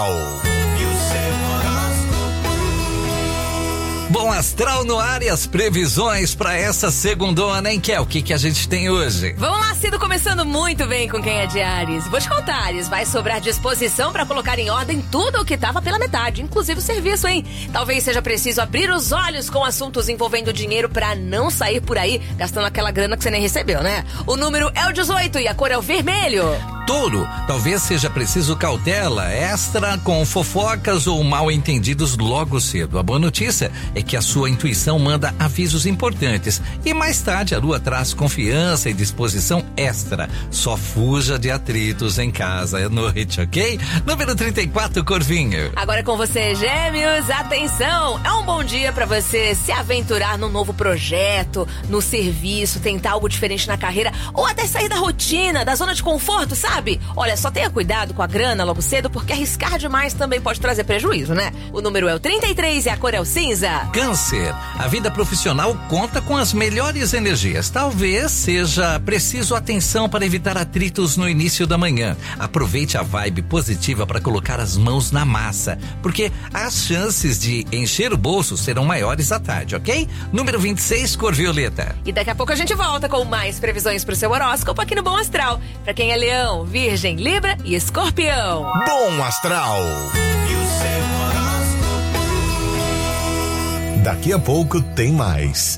Bom astral no ar e as previsões para essa segundona, hein, Kel? O que a gente tem hoje? Vamos lá, Cido, começando muito bem com quem é de Áries. Vou te contar, Áries, vai sobrar disposição para colocar em ordem tudo o que tava pela metade, inclusive o serviço, hein? Talvez seja preciso abrir os olhos com assuntos envolvendo dinheiro para não sair por aí gastando aquela grana que você nem recebeu, né? O número é o 18 e a cor é o vermelho. Touro, talvez seja preciso cautela extra com fofocas ou mal-entendidos logo cedo. A boa notícia é que a sua intuição manda avisos importantes e mais tarde a lua traz confiança e disposição extra. Só fuja de atritos em casa à noite, ok? Número 34, Corvinho. Agora é com você, Gêmeos. Atenção, é um bom dia para você se aventurar num novo projeto, no serviço, tentar algo diferente na carreira ou até sair da rotina, da zona de conforto, sabe? Olha, só tenha cuidado com a grana logo cedo, porque arriscar demais também pode trazer prejuízo, né? O número é o 33 e a cor é o cinza. Câncer, a vida profissional conta com as melhores energias. Talvez seja preciso atenção para evitar atritos no início da manhã. Aproveite a vibe positiva para colocar as mãos na massa, porque as chances de encher o bolso serão maiores à tarde, ok? Número 26, cor violeta. E daqui a pouco a gente volta com mais previsões pro seu horóscopo aqui no Bom Astral. Pra quem é leão, Virgem, Libra e Escorpião. Bom Astral. E o seu horóscopo. Daqui a pouco tem mais.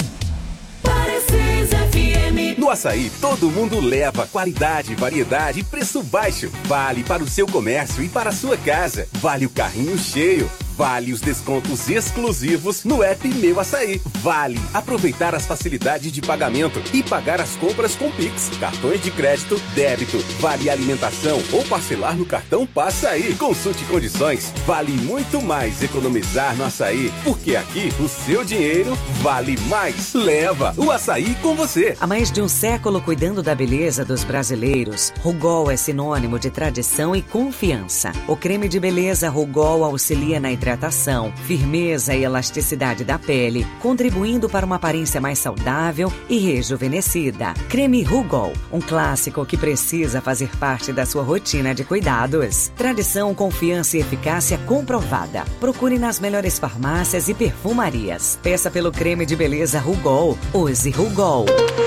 No Açaí, todo mundo leva qualidade, variedade e preço baixo. Vale para o seu comércio e para a sua casa. Vale o carrinho cheio. Vale os descontos exclusivos no app Meu Açaí. Vale aproveitar as facilidades de pagamento e pagar as compras com Pix, cartões de crédito, débito. Vale alimentação ou parcelar no cartão Passaí. Consulte condições. Vale muito mais economizar no Açaí, porque aqui o seu dinheiro vale mais. Leva o Açaí com você. Há mais de um século cuidando da beleza dos brasileiros, Rugol é sinônimo de tradição e confiança. O creme de beleza Rugol auxilia na hidratação, firmeza e elasticidade da pele, contribuindo para uma aparência mais saudável e rejuvenescida. Creme Rugol, um clássico que precisa fazer parte da sua rotina de cuidados. Tradição, confiança e eficácia comprovada. Procure nas melhores farmácias e perfumarias. Peça pelo creme de beleza Rugol. Use Rugol.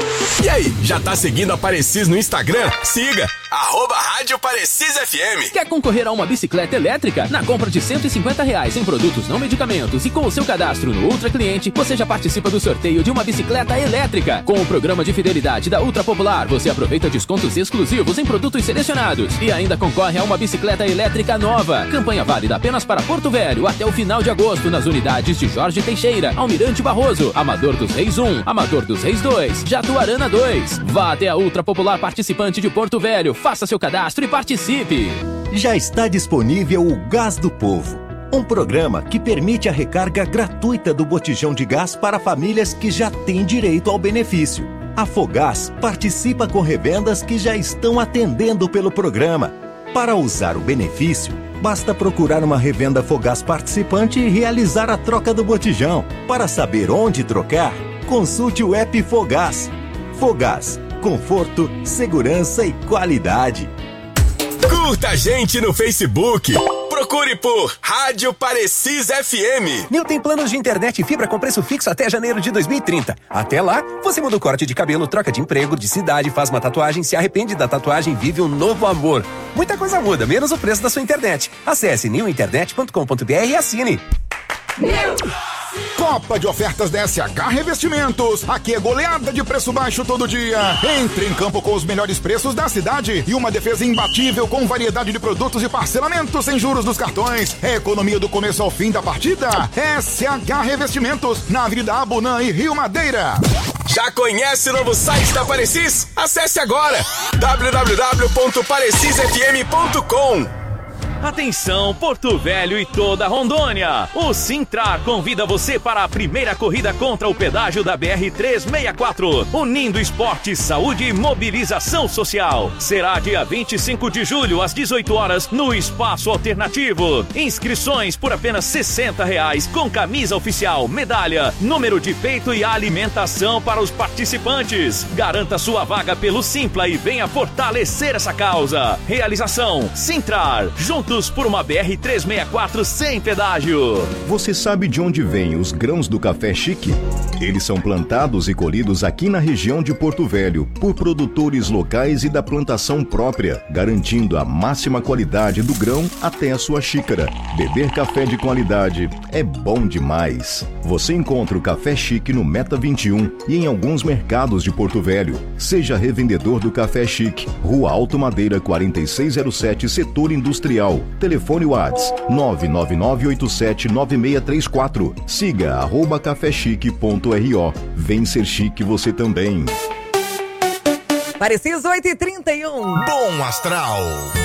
E aí, já tá seguindo a Parecis no Instagram? Siga! @Rádio Parecis FM. Quer concorrer a uma bicicleta elétrica? Na compra de R$150 em produtos não medicamentos e com o seu cadastro no Ultra Cliente, você já participa do sorteio de uma bicicleta elétrica. Com o programa de fidelidade da Ultra Popular, você aproveita descontos exclusivos em produtos selecionados e ainda concorre a uma bicicleta elétrica nova. Campanha válida apenas para Porto Velho até o final de agosto nas unidades de Jorge Teixeira, Almirante Barroso, Amador dos Reis 1, Amador dos Reis 2, Jatuarana 2. Vá até a Ultra Popular participante de Porto Velho, faça seu cadastro e participe. Já está disponível o Gás do Povo, um programa que permite a recarga gratuita do botijão de gás para famílias que já têm direito ao benefício. A Fogás participa com revendas que já estão atendendo pelo programa. Para usar o benefício, basta procurar uma revenda Fogás participante e realizar a troca do botijão. Para saber onde trocar, consulte o app Fogás. Fogás, conforto, segurança e qualidade. Curta a gente no Facebook. Procure por Rádio Parecis FM. Nil tem planos de internet e fibra com preço fixo até janeiro de 2030. Até lá, você muda o corte de cabelo, troca de emprego, de cidade, faz uma tatuagem, se arrepende da tatuagem e vive um novo amor. Muita coisa muda, menos o preço da sua internet. Acesse nilinternet.com.br e assine. Copa de ofertas da SH Revestimentos. Aqui é goleada de preço baixo todo dia. Entre em campo com os melhores preços da cidade e uma defesa imbatível com variedade de produtos e parcelamento sem juros dos cartões. É economia do começo ao fim da partida. SH Revestimentos, na Avenida Abunã e Rio Madeira. Já conhece o novo site da Parecis? Acesse agora www.parecisfm.com. Atenção, Porto Velho e toda Rondônia! O Sintrar convida você para a primeira corrida contra o pedágio da BR-364, unindo esporte, saúde e mobilização social. Será dia 25 de julho, às 18 horas, no Espaço Alternativo. Inscrições por apenas R$60, com camisa oficial, medalha, número de peito e alimentação para os participantes. Garanta sua vaga pelo Simpla e venha fortalecer essa causa. Realização: Sintrar, junto minutos por uma BR-364 sem pedágio. Você sabe de onde vêm os grãos do café Chique? Eles são plantados e colhidos aqui na região de Porto Velho por produtores locais e da plantação própria, garantindo a máxima qualidade do grão até a sua xícara. Beber café de qualidade é bom demais. Você encontra o Café Chique no Meta 21 e em alguns mercados de Porto Velho. Seja revendedor do Café Chique, Rua Alto Madeira 4607, Setor Industrial. Telefone WhatsApp 999879634. Siga @cafechique.ro. Vem ser chique você também. Parecido 8h31. Bom Astral.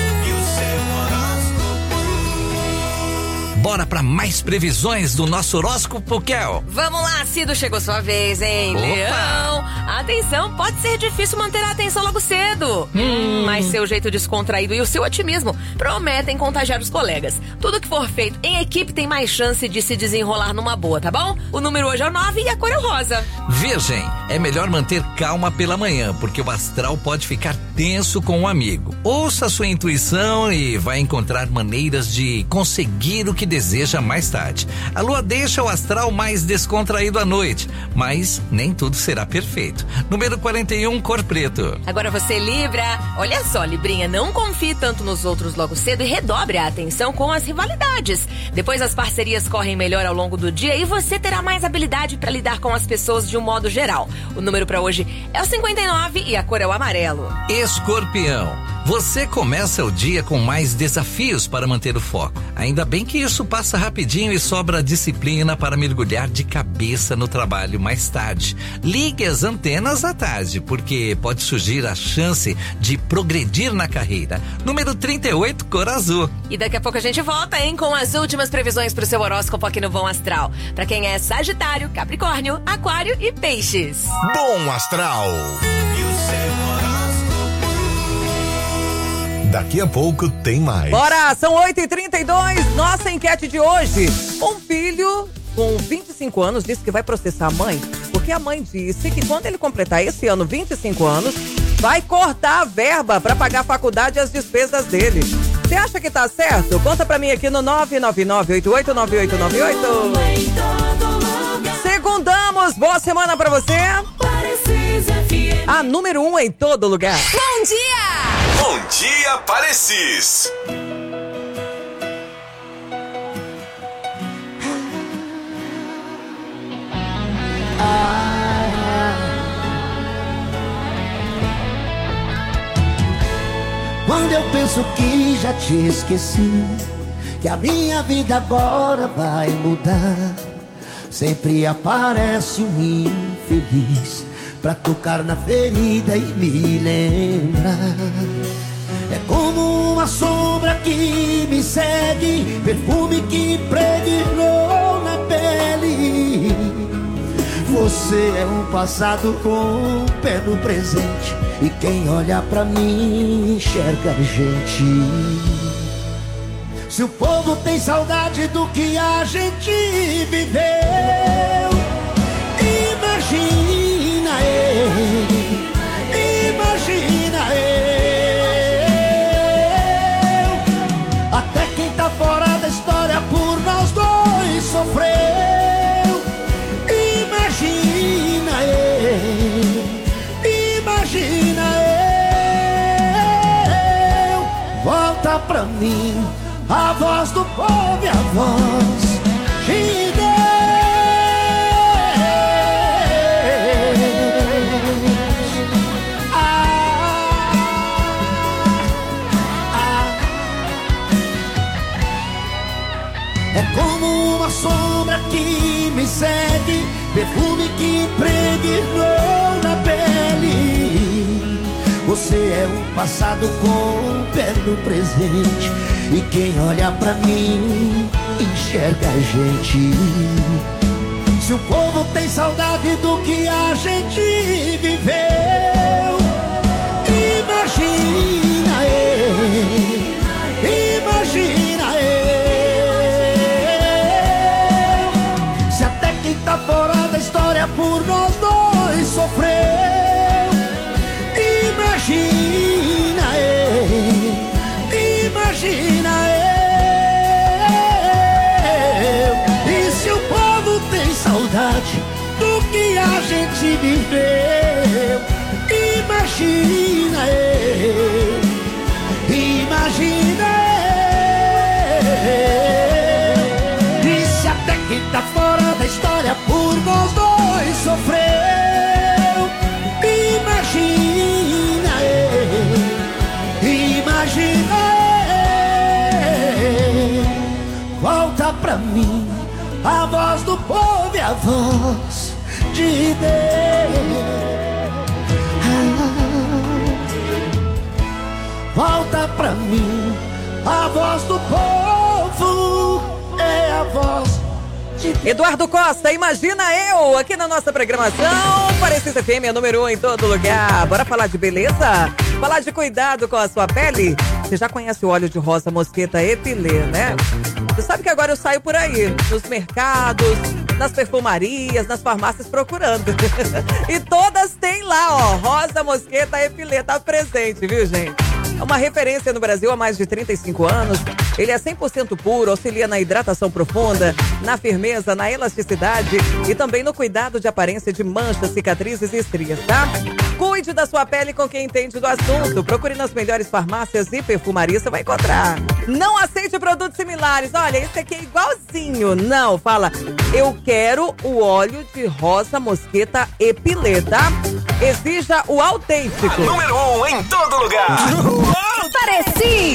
Bora pra mais previsões do nosso horóscopo, Kel. Vamos lá, Cido, chegou sua vez, hein? Opa. Leão, atenção, pode ser difícil manter a atenção logo cedo. Mas seu jeito descontraído e o seu otimismo prometem contagiar os colegas. Tudo que for feito em equipe tem mais chance de se desenrolar numa boa, tá bom? O número hoje é o 9 e a cor é o rosa. Virgem, é melhor manter calma pela manhã, porque o astral pode ficar tenso com um amigo. Ouça a sua intuição e vai encontrar maneiras de conseguir o que deseja mais tarde. A lua deixa o astral mais descontraído à noite, mas nem tudo será perfeito. Número 41, cor preto. Agora você, Libra. Olha só, Librinha, não confie tanto nos outros logo cedo e redobre a atenção com as rivalidades. Depois as parcerias correm melhor ao longo do dia e você terá mais habilidade para lidar com as pessoas de um modo geral. O número para hoje é o 59 e a cor é o amarelo. Escorpião, você começa o dia com mais desafios para manter o foco. Ainda bem que isso passa rapidinho e sobra disciplina para mergulhar de cabeça no trabalho mais tarde. Ligue as antenas à tarde, porque pode surgir a chance de progredir na carreira. Número 38, cor azul. E daqui a pouco a gente volta, hein, com as últimas previsões para o seu horóscopo aqui no Bom Astral. Para quem é Sagitário, Capricórnio, Aquário e Peixes. Bom Astral. Daqui a pouco tem mais. Bora, são 8h32. Nossa enquete de hoje. Um filho com 25 anos disse que vai processar a mãe, porque a mãe disse que quando ele completar esse ano 25 anos, vai cortar a verba para pagar a faculdade e as despesas dele. Você acha que tá certo? Conta pra mim aqui no 999889898. Segundamos, boa semana pra você. A número 1 em todo lugar. Bom dia! Bom dia, Parecis! Quando eu penso que já te esqueci, que a minha vida agora vai mudar, sempre aparece um infeliz pra tocar na ferida e me lembrar. É como uma sombra que me segue, perfume que impregnou na pele. Você é um passado com um pé no presente, e quem olha pra mim enxerga a gente. Se o povo tem saudade do que a gente viveu, imagina eu. Até quem tá fora da história por nós dois sofreu. Imagina eu. Volta pra mim a voz do povo e a voz de Deus. É como uma sombra que me segue, perfume que impregnou na pele. Você é um passado com um pé no presente, e quem olha pra mim enxerga a gente. Se o povo tem saudade do que a gente viveu, imagina eu. Imagina eu. Se até quem tá fora da história por nós dois sofreu, imagina eu. Imagina eu. saudade do que a gente viveu. Imagina eu, imagina eu. Disse até que tá fora da história por nós dois sofreu. Imagina eu, imagina eu. Volta pra mim a voz do povo e a voz de Deus. Volta pra mim a voz do povo, é a voz de Deus. Eduardo Costa, imagina eu, aqui na nossa programação. Parecida FM é número 1 em todo lugar. Bora falar de beleza? Falar de cuidado com a sua pele? Você já conhece o óleo de rosa mosqueta Epilê, né? Você sabe que agora eu saio por aí, nos mercados, nas perfumarias, nas farmácias procurando. E todas têm lá, ó, rosa mosqueta Epilê, tá presente, viu, gente? É uma referência no Brasil há mais de 35 anos. Ele é 100% puro, auxilia na hidratação profunda, na firmeza, na elasticidade e também no cuidado de aparência de manchas, cicatrizes e estrias, tá? Cuide da sua pele com quem entende do assunto. Procure nas melhores farmácias e perfumarias, você vai encontrar. Não aceite produtos similares. Olha, esse aqui é igualzinho. Não, fala, eu quero o óleo de rosa mosqueta Epilê, tá? Exija o autêntico. Número 1 em todo lugar. Pareci!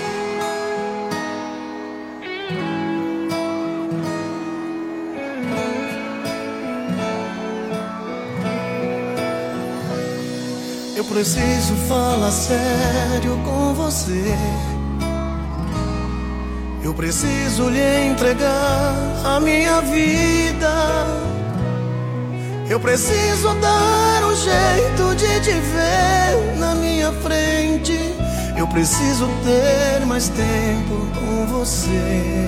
Eu preciso falar sério com você. Eu preciso lhe entregar a minha vida. Eu preciso dar um jeito de te ver na minha frente. Eu preciso ter mais tempo com você.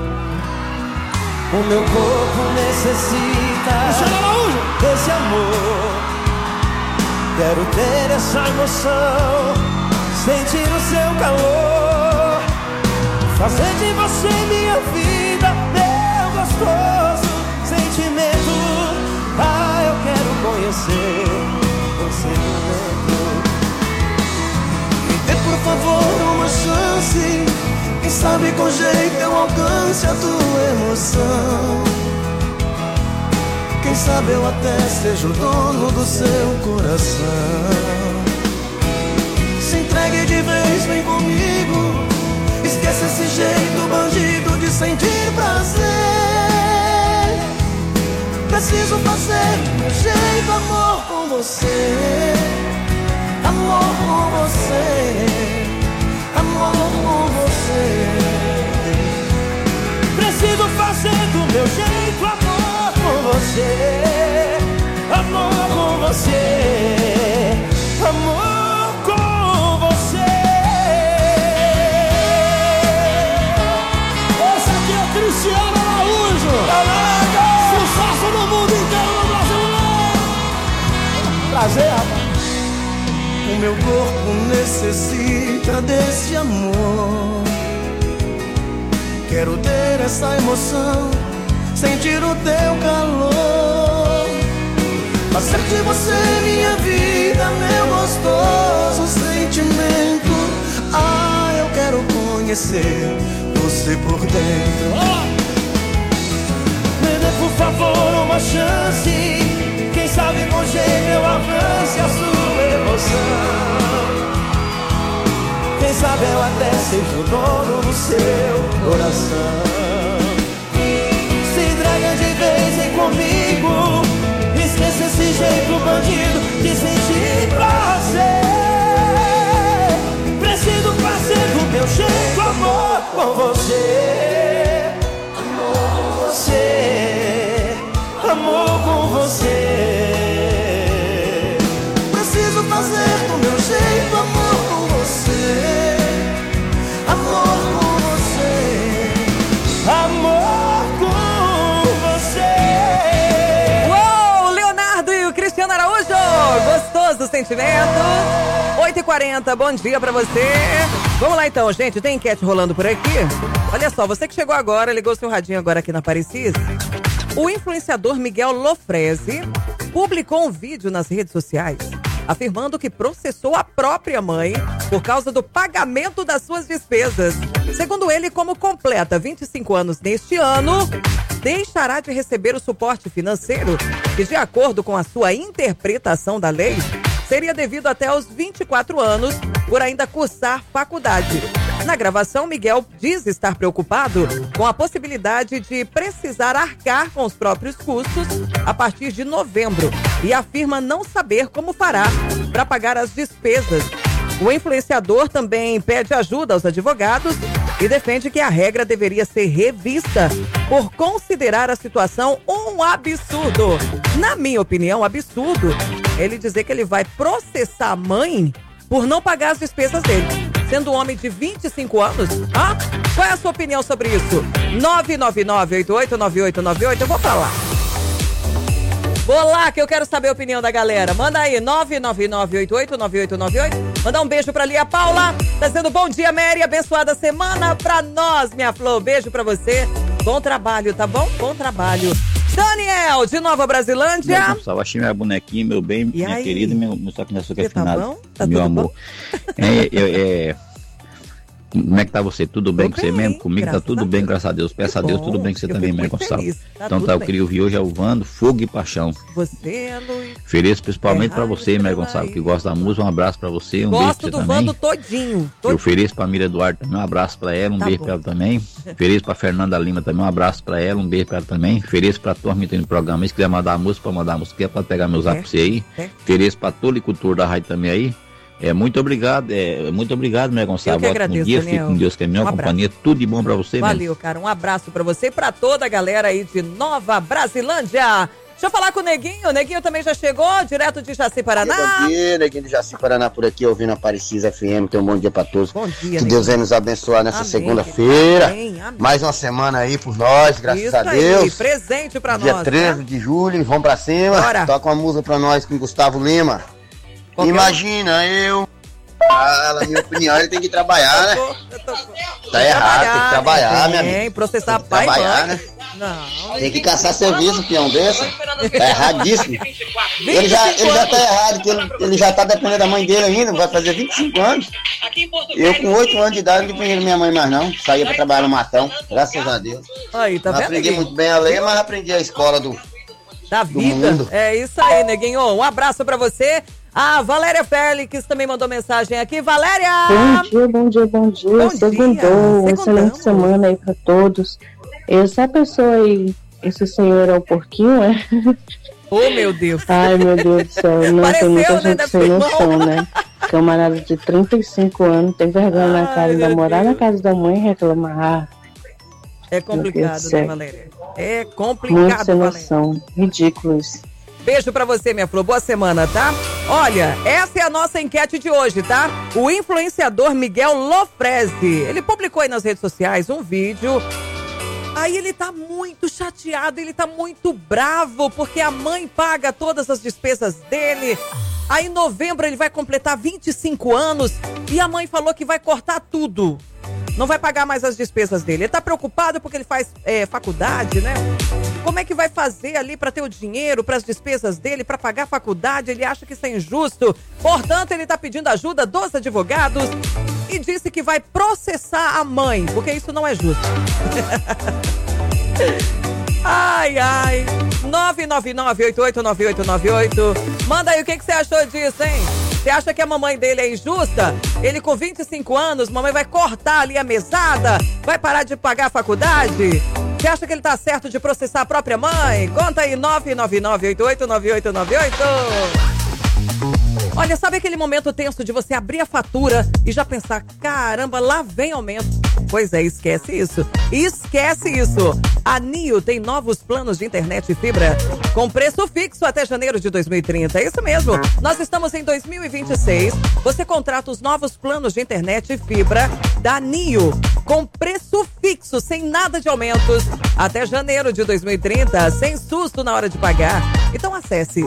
O meu corpo necessita desse amor. Quero ter essa emoção, sentir o seu calor, fazer de você minha vida, meu gostoso sentimento. Ah, eu quero conhecer você dentro. Me dê por favor uma chance, quem sabe com jeito eu alcance a tua emoção. Quem sabe eu até seja o dono do seu coração. Se entregue de vez, vem comigo. Esqueça esse jeito bandido de sentir prazer. Preciso fazer meu jeito, amor com você. Amor com você. Amor com você. Preciso fazer do meu jeito, amor com você, amor com você, amor com você. Esse aqui é Cristiano Araújo. Sucesso no mundo inteiro, no Brasil. Prazer, rapaz. O meu corpo necessita desse amor. Quero ter essa emoção, sentir o teu calor, fazer de você minha vida, meu gostoso sentimento. Ah, eu quero conhecer você por dentro. Me dê por favor uma chance, quem sabe com jeito eu avance a sua emoção. Quem sabe eu até seja o dono do seu coração. De vez em comigo, esqueça esse jeito bandido de sentir prazer. Preciso fazer do meu jeito, amor com você. Amor com você. Amor com você. Preciso fazer do meu jeito, amor com você. Amor com você. Amor. Cristiano Araújo, gostoso sentimento. 8h40, bom dia pra você. Vamos lá então, gente, tem enquete rolando por aqui. Olha só, você que chegou agora, ligou seu radinho agora aqui na Parecis. O influenciador Miguel Lofrezi publicou um vídeo nas redes sociais afirmando que processou a própria mãe por causa do pagamento das suas despesas. Segundo ele, como completa 25 anos neste ano, deixará de receber o suporte financeiro que, de acordo com a sua interpretação da lei, seria devido até os 24 anos por ainda cursar faculdade. Na gravação, Miguel diz estar preocupado com a possibilidade de precisar arcar com os próprios custos a partir de novembro e afirma não saber como fará para pagar as despesas. O influenciador também pede ajuda aos advogados e defende que a regra deveria ser revista por considerar a situação um absurdo. Na minha opinião, absurdo ele dizer que ele vai processar a mãe por não pagar as despesas dele. Sendo um homem de 25 anos, qual é a sua opinião sobre isso? 999-889898, eu vou falar. Vou lá que eu quero saber a opinião da galera. Manda aí, 999-889898. Mandar um beijo pra Lia Paula. Tá dizendo bom dia, Mary. Abençoada semana pra nós, minha flor. Beijo pra você. Bom trabalho, tá bom? Bom trabalho. Daniel, de Nova Brasilândia. Salve, achei minha bonequinha, meu bem, e minha aí? querida, meu só que minha açúcar refinado. Tá bom? Tá meu tudo amor. bom? Como é que tá você? Tudo bem com você mesmo? Comigo tá tudo bem, graças a Deus. Peço a Deus, tudo bem com você também, Mary Gonçalves. Então tá, eu queria ouvir hoje Alvando, Fogo e Paixão. Você, Luiz. Ofereço principalmente pra você, Mary Gonçalves, que gosta da música. Um abraço pra você, um beijo pra você também. Gosto do Vando todinho. Eu ofereço pra Mira Eduardo também, um abraço pra ela, um beijo pra ela também. Ofereço pra Fernanda Lima também, um abraço pra ela, um beijo pra ela também. Ofereço pra turma que tem no programa, se quiser mandar música, pra mandar música, pode pegar meu zap pra você aí. Ofereço pra todo o cultor da rádio também aí. Muito obrigado, Mary Gonçalves. Eu que agradeço, dia, Daniel. fique com Deus, que é a minha companhia, tudo de bom pra você. Valeu, cara, um abraço pra você e pra toda a galera aí de Nova Brasilândia. Deixa eu falar com o Neguinho. O Neguinho também já chegou, direto de Jaci, Paraná. Bom dia, Neguinho de Jaci, Paraná por aqui, ouvindo a Precisa FM. Então, um bom dia pra todos. Bom dia, que Deus venha nos abençoar nessa segunda-feira. Mais uma semana aí por nós, graças a Deus. Aí, presente pra dia nós. Dia 13 de julho, vamos pra cima. Bora. Toca uma música pra nós com Gustavo Lima. Imagina eu. Na minha opinião, ele tem que trabalhar, né? Tá errado, tem que trabalhar, minha amiga. Tem, processar pai e mãe. Né? Não. Tem que caçar serviço, peão desse. Tá erradíssimo. Ele já tá errado, que ele já tá dependendo da mãe dele ainda, vai fazer 25 anos. Eu com 8 anos de idade não dependia da minha mãe mais não. Saía pra trabalhar no matão, graças a Deus. Aí, tá não vendo? Aprendi muito bem a lei, mas aprendi a escola da vida. Mundo. É isso aí, Neguinho. Um abraço pra você. A Valéria Félix também mandou mensagem aqui. Valéria! Bom dia. Segundou. Excelente semana aí pra todos. Essa pessoa aí, esse senhor é o porquinho, é? Oh, meu Deus. Ai, meu Deus do céu. Não tem muita gente sem noção, né? Camarada de 35 anos, tem vergonha na cara, ainda morar na casa da mãe e reclamar. É complicado, né, Valéria? É complicado, muito sem noção. Ridículo isso. Beijo pra você, minha flor. Boa semana, tá? Olha, essa é a nossa enquete de hoje, tá? O influenciador Miguel Lofrezi, ele publicou aí nas redes sociais um vídeo. Aí ele tá muito chateado, ele tá muito bravo, porque a mãe paga todas as despesas dele. Aí em novembro ele vai completar 25 anos e a mãe falou que vai cortar tudo. Não vai pagar mais as despesas dele. Ele tá preocupado porque ele faz faculdade, né? Como é que vai fazer ali para ter o dinheiro para as despesas dele, para pagar a faculdade? Ele acha que isso é injusto. Portanto, ele tá pedindo ajuda dos advogados e disse que vai processar a mãe, porque isso não é justo. Ai, 999-889898. Manda aí o que você achou disso, hein? Você acha que a mamãe dele é injusta? Ele com 25 anos, mamãe vai cortar ali a mesada? Vai parar de pagar a faculdade? Você acha que ele tá certo de processar a própria mãe? Conta aí, 999-889898. Olha, sabe aquele momento tenso de você abrir a fatura e já pensar, caramba, lá vem aumento? Pois é, esquece isso. Esquece isso. A NIO tem novos planos de internet e fibra com preço fixo até janeiro de 2030. É isso mesmo. Nós estamos em 2026. Você contrata os novos planos de internet e fibra da NIO com preço fixo, sem nada de aumentos, até janeiro de 2030, sem susto na hora de pagar. Então acesse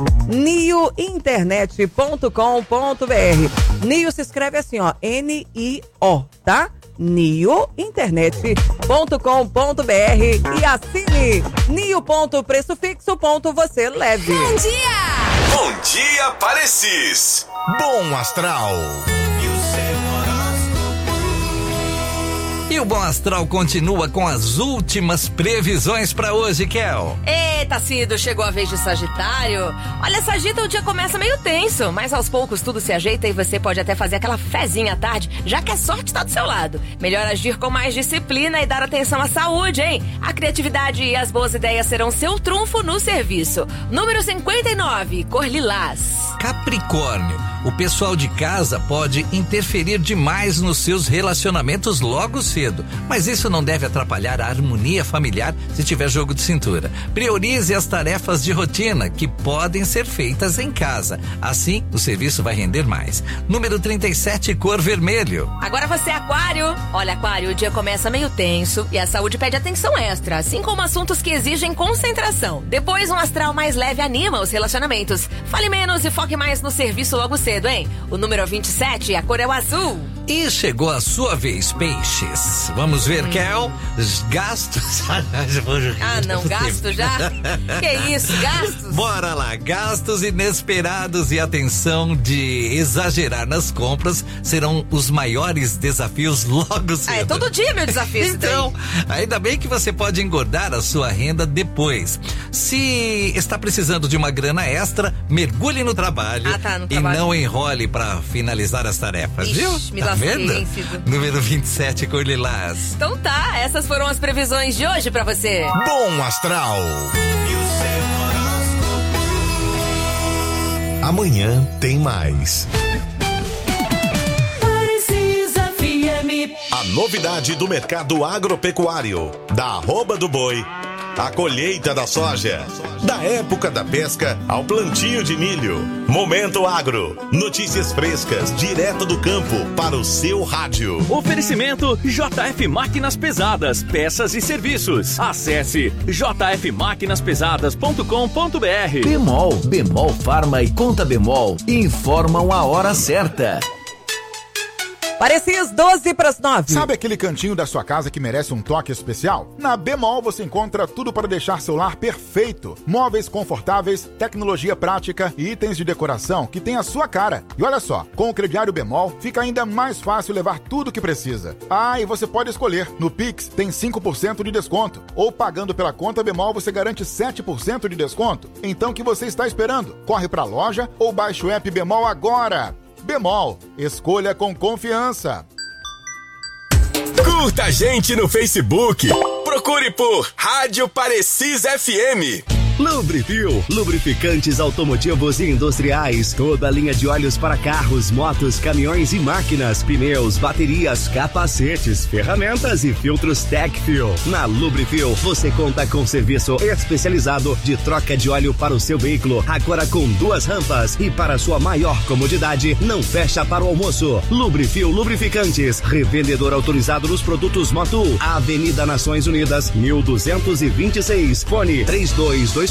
niointernet.com.br. NIO se escreve assim, ó, N-I-O, tá? niointernet.com.br e assine nio.pressofixo.você leve. Bom dia! Bom dia, Parecis! Bom astral! E o Bom Astral continua com as últimas previsões pra hoje, Kel. Eita, Cido, chegou a vez de Sagitário. Olha, Sagita, o dia começa meio tenso, mas aos poucos tudo se ajeita e você pode até fazer aquela fezinha à tarde, já que a sorte tá do seu lado. Melhor agir com mais disciplina e dar atenção à saúde, hein? A criatividade e as boas ideias serão seu trunfo no serviço. Número 59, cor lilás. Capricórnio, o pessoal de casa pode interferir demais nos seus relacionamentos logo cedo, mas isso não deve atrapalhar a harmonia familiar se tiver jogo de cintura. Priorize as tarefas de rotina que podem ser feitas em casa. Assim, o serviço vai render mais. Número 37, cor vermelho. Agora você, Aquário. Olha, Aquário, o dia começa meio tenso e a saúde pede atenção extra, assim como assuntos que exigem concentração. Depois, um astral mais leve anima os relacionamentos. Fale menos e foque mais no serviço logo cedo, hein? O número 27, a cor é o azul. E chegou a sua vez, peixes. Vamos ver, Kel, gastos. Não, gastos já? Que isso, gastos? Bora lá, gastos inesperados e atenção de exagerar nas compras serão os maiores desafios logo cedo. É todo dia meu desafio. Então, ainda bem que você pode engordar a sua renda depois. Se está precisando de uma grana extra, mergulhe no trabalho, no e não enrole para finalizar as tarefas, viu? Tá vendo? Número 27, cor lilás. Então tá, essas foram as previsões de hoje pra você. Bom astral. Amanhã tem mais. A novidade do mercado agropecuário, da arroba do boi, a colheita da soja, da época da pesca ao plantio de milho. Momento Agro, notícias frescas, direto do campo para o seu rádio. Oferecimento JF Máquinas Pesadas, peças e serviços. Acesse jfmaquinaspesadas.com.br. Bemol Farma e Conta Bemol informam a hora certa. Parecis 12:09. Sabe aquele cantinho da sua casa que merece um toque especial? Na Bemol você encontra tudo para deixar seu lar perfeito. Móveis confortáveis, tecnologia prática e itens de decoração que tem a sua cara. E olha só, com o crediário Bemol fica ainda mais fácil levar tudo que precisa. E você pode escolher. No Pix tem 5% de desconto. Ou pagando pela conta Bemol você garante 7% de desconto. Então o que você está esperando? Corre pra loja ou baixe o app Bemol agora. Bemol, escolha com confiança. Curta a gente no Facebook. Procure por Rádio Parecis FM. Lubrifil, lubrificantes automotivos e industriais, toda a linha de óleos para carros, motos, caminhões e máquinas, pneus, baterias, capacetes, ferramentas e filtros Tecfil. Na Lubrifil você conta com serviço especializado de troca de óleo para o seu veículo, agora com 2 rampas e para sua maior comodidade, não fecha para o almoço. Lubrifil Lubrificantes, revendedor autorizado nos produtos Motul, Avenida Nações Unidas, 1226, fone 3224-1500.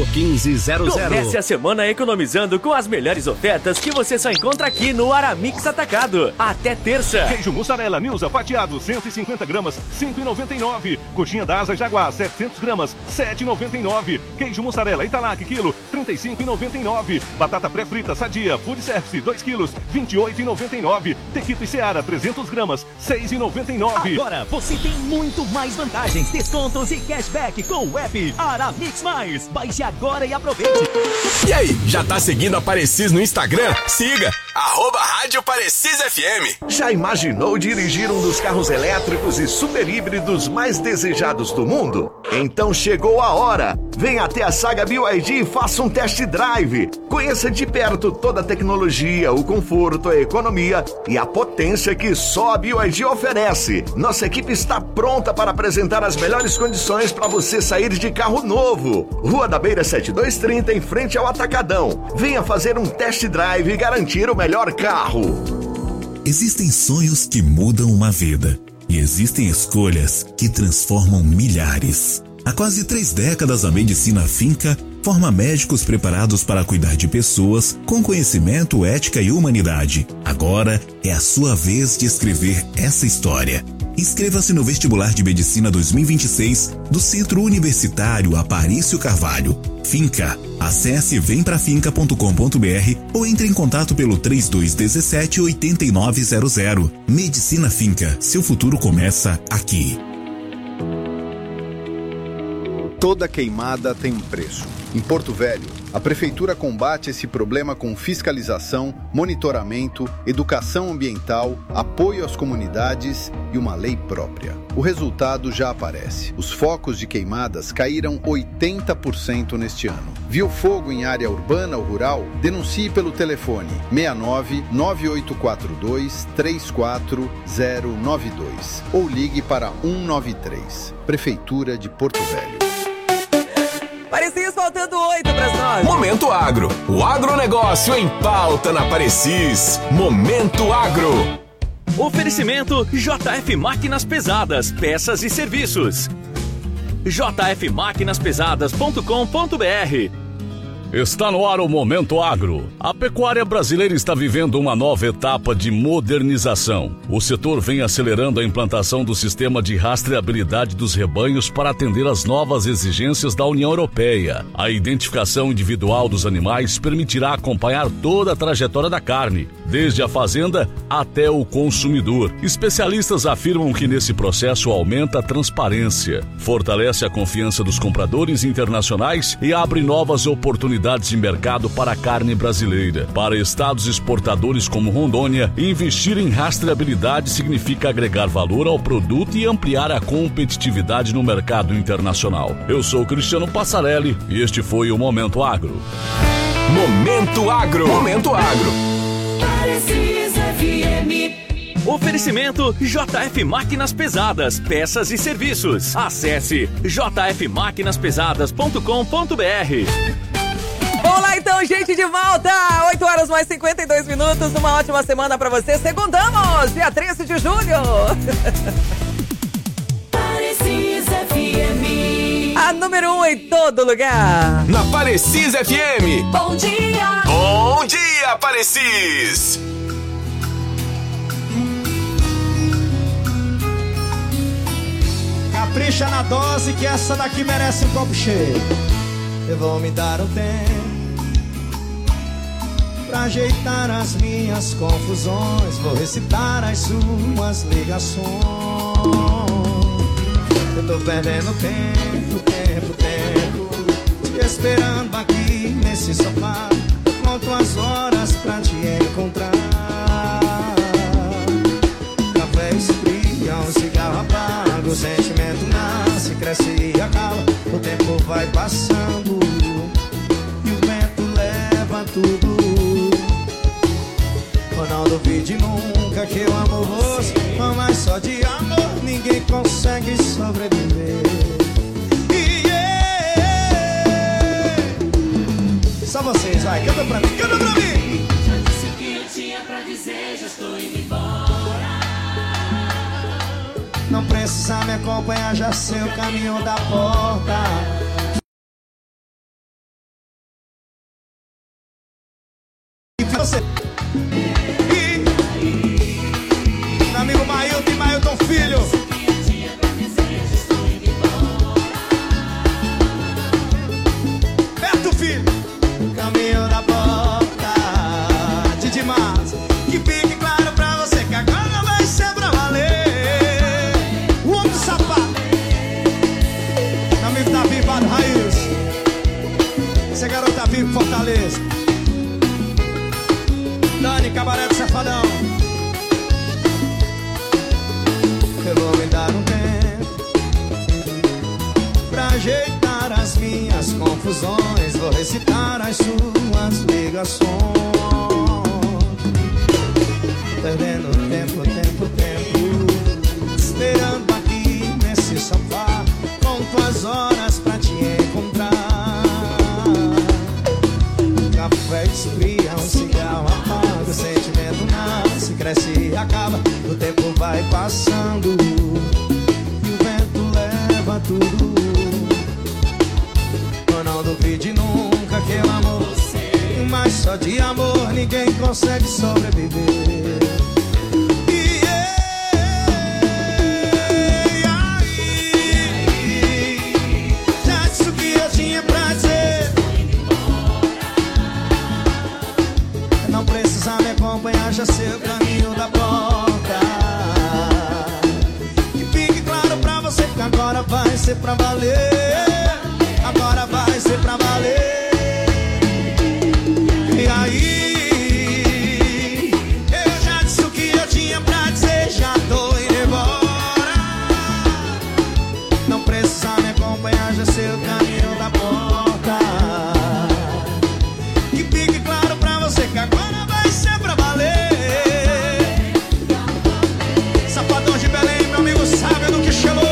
Comece a semana economizando com as melhores ofertas que você só encontra aqui no Aramix Atacado. Até terça. Queijo mussarela Nilza fatiado 150 gramas, R$5,99. Coxinha da Asa Jaguar 700 gramas, R$7,99. Queijo mussarela Italac quilo, R$35,99. Batata pré-frita Sadia Food Service 2 quilos, R$28,99. Tequito e Seara 300 gramas, R$6,99. Agora você tem muito mais vantagens, descontos e cashback com o app Aramix Mais. Baixe agora e aproveite. E aí, já tá seguindo a Parecis no Instagram? Siga, @Rádio Parecis FM. Já imaginou dirigir um dos carros elétricos e super híbridos mais desejados do mundo? Então chegou a hora. Venha até a Saga BYD e faça um test drive. Conheça de perto toda a tecnologia, o conforto, a economia e a potência que só a BYD oferece. Nossa equipe está pronta para apresentar as melhores condições para você sair de carro novo. Rua da Beira 7230, em frente ao Atacadão. Venha fazer um test drive e garantir o melhor carro. Existem sonhos que mudam uma vida e existem escolhas que transformam milhares. Há quase 3 décadas, a medicina Finca forma médicos preparados para cuidar de pessoas com conhecimento, ética e humanidade. Agora é a sua vez de escrever essa história. Inscreva-se no vestibular de medicina 2026 do Centro Universitário Aparício Carvalho. Finca. Acesse vemprafinca.com.br ou entre em contato pelo 3217-8900. Medicina Finca. Seu futuro começa aqui. Toda queimada tem um preço. Em Porto Velho, a Prefeitura combate esse problema com fiscalização, monitoramento, educação ambiental, apoio às comunidades e uma lei própria. O resultado já aparece. Os focos de queimadas caíram 80% neste ano. Viu fogo em área urbana ou rural? Denuncie pelo telefone 69 9842 34092 ou ligue para 193. Prefeitura de Porto Velho. Parecis, faltando 8 para as 9. Momento Agro. O agronegócio em pauta na Parecis. Momento Agro. Oferecimento JF Máquinas Pesadas, peças e serviços. jfmaquinaspesadas.com.br. Está no ar o Momento Agro. A pecuária brasileira está vivendo uma nova etapa de modernização. O setor vem acelerando a implantação do sistema de rastreabilidade dos rebanhos para atender às novas exigências da União Europeia. A identificação individual dos animais permitirá acompanhar toda a trajetória da carne, desde a fazenda até o consumidor. Especialistas afirmam que nesse processo aumenta a transparência, fortalece a confiança dos compradores internacionais e abre novas oportunidades de mercado para a carne brasileira. Para estados exportadores como Rondônia, investir em rastreabilidade significa agregar valor ao produto e ampliar a competitividade no mercado internacional. Eu sou Cristiano Passarelli e este foi o Momento Agro. Momento Agro. Momento Agro. Parecis FM. Oferecimento JF Máquinas Pesadas, peças e serviços. Acesse jfmaquinaspesadas.com.br. Vamos lá então, gente, de volta! 8 horas mais 52 minutos, uma ótima semana pra você. Segundamos, dia 13 de julho. Parecis FM. A número 1 em todo lugar. Na Parecis FM. Bom dia. Bom dia, Parecis. Capricha na dose que essa daqui merece um copo cheio. Eu vou me dar um tempo pra ajeitar as minhas confusões. Vou recitar as suas ligações. Eu tô perdendo tempo, te esperando aqui nesse sofá. Conto as horas pra te encontrar. Café esfria, um cigarro apaga. O sentimento nasce, cresce e acaba. O tempo vai passando e o vento leva tudo. Não duvide nunca que eu amo você, mas só de amor ninguém consegue sobreviver. Só vocês, vai, canta pra mim, canta pra mim. Já disse o que eu tinha pra dizer, já estou indo embora. Não precisa me acompanhar, já sei o caminho da porta. E você? Meu amigo Mailton Filho. Beto Filho. Caminho da porta. Didi Mas. Que fique claro pra você que agora vai ser pra valer. O homem do sapato. Meu amigo Davi Vado Raiz. Esse garoto tá vivo, Fortaleza. Dani, Cabaré do Safadão. Eu vou me dar um tempo pra ajeitar as minhas confusões. Vou recitar as suas ligações. Perdendo tempo, esperando aqui nesse sofá. Conto as horas pra te encontrar. Café esfria, um cigarro apaga. O sentimento nasce, cresce e acaba. O tempo vai passando e o vento leva tudo. consegue sobreviver. Já disse o que eu tinha pra dizer. Não precisa me acompanhar, já sei o caminho da porta. Que fique claro pra você que agora vai ser pra valer. Agora vai ser pra valer. E aí, eu já disse o que eu tinha pra dizer, já tô indo embora. Não precisa me acompanhar, já sei o caminho da porta. Que fique claro pra você que agora vai ser pra valer. Safadão de Belém, meu amigo sabe do que chamou.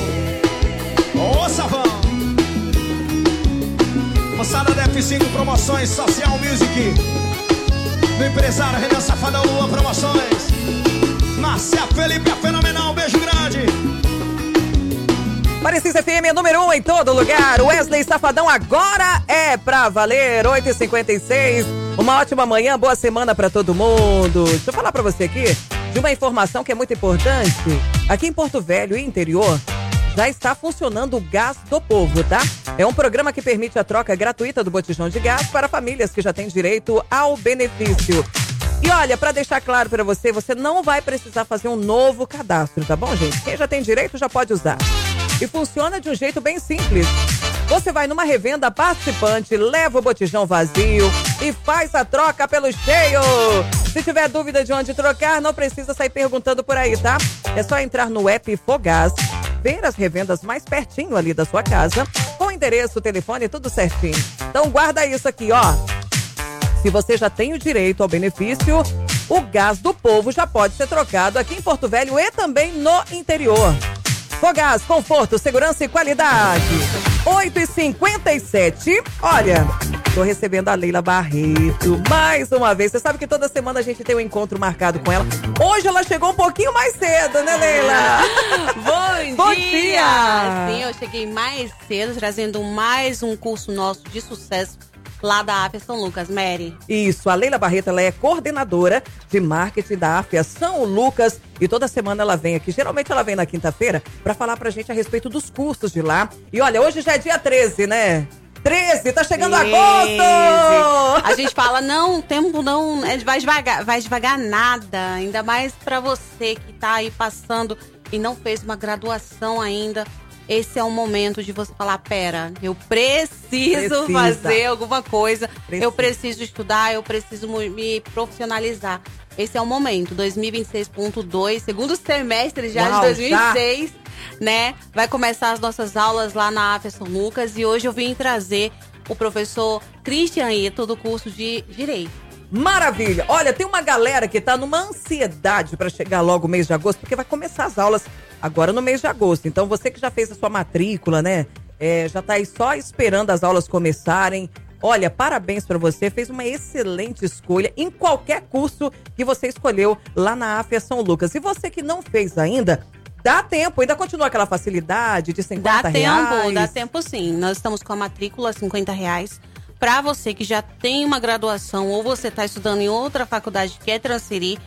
Ô Savão, moçada da F5 Promoções, Social Music, do empresário Renan Safadão, Lua Promoções, Marcia Felipe, a Fenomenal, beijo grande. Parecis FM é número 1 em todo lugar. Wesley Safadão agora é pra valer. 8h56. Uma ótima manhã, boa semana pra todo mundo. Deixa eu falar pra você aqui de uma informação que é muito importante. Aqui em Porto Velho e interior já está funcionando o Gás do Povo, tá? É um programa que permite a troca gratuita do botijão de gás para famílias que já têm direito ao benefício. E olha, para deixar claro para você, você não vai precisar fazer um novo cadastro, tá bom, gente? Quem já tem direito já pode usar. E funciona de um jeito bem simples. Você vai numa revenda participante, leva o botijão vazio e faz a troca pelo cheio. Se tiver dúvida de onde trocar, não precisa sair perguntando por aí, tá? É só entrar no app Fogás, ver as revendas mais pertinho ali da sua casa, com endereço, telefone, tudo certinho. Então guarda isso aqui, ó. Se você já tem o direito ao benefício, o Gás do Povo já pode ser trocado aqui em Porto Velho e também no interior. Fogás, conforto, segurança e qualidade. 8h57. Olha, tô recebendo a Leila Barreto mais uma vez. Você sabe que toda semana a gente tem um encontro marcado com ela. Hoje ela chegou um pouquinho mais cedo, né, Leila? Bom dia! Sim, eu cheguei mais cedo, trazendo mais um curso nosso de sucesso lá da AFIA São Lucas, Mary. Isso, a Leila Barreto, ela é coordenadora de marketing da AFIA São Lucas e toda semana ela vem aqui, geralmente ela vem na quinta-feira pra falar pra gente a respeito dos cursos de lá. E olha, hoje já é dia 13, né? 13, tá chegando agosto! A gente fala, não, o tempo não, vai devagar nada, ainda mais pra você que tá aí passando e não fez uma graduação ainda. Esse é o momento de você falar, pera, eu preciso fazer alguma coisa, eu preciso estudar, eu preciso me profissionalizar. Esse é o momento, 2026.2, segundo semestre já de 2026, né? Vai começar as nossas aulas lá na AFIA São Lucas e hoje eu vim trazer o professor Christian Ito do curso de Direito. Maravilha! Olha, tem uma galera que tá numa ansiedade para chegar logo o mês de agosto, porque vai começar as aulas agora no mês de agosto. Então você que já fez a sua matrícula, né? Já tá aí só esperando as aulas começarem. Olha, parabéns para você, fez uma excelente escolha em qualquer curso que você escolheu lá na AFIA São Lucas. E você que não fez ainda, dá tempo, ainda continua aquela facilidade de R$50? Dá tempo sim. Nós estamos com a matrícula R$50. Para você que já tem uma graduação ou você está estudando em outra faculdade e quer transferir,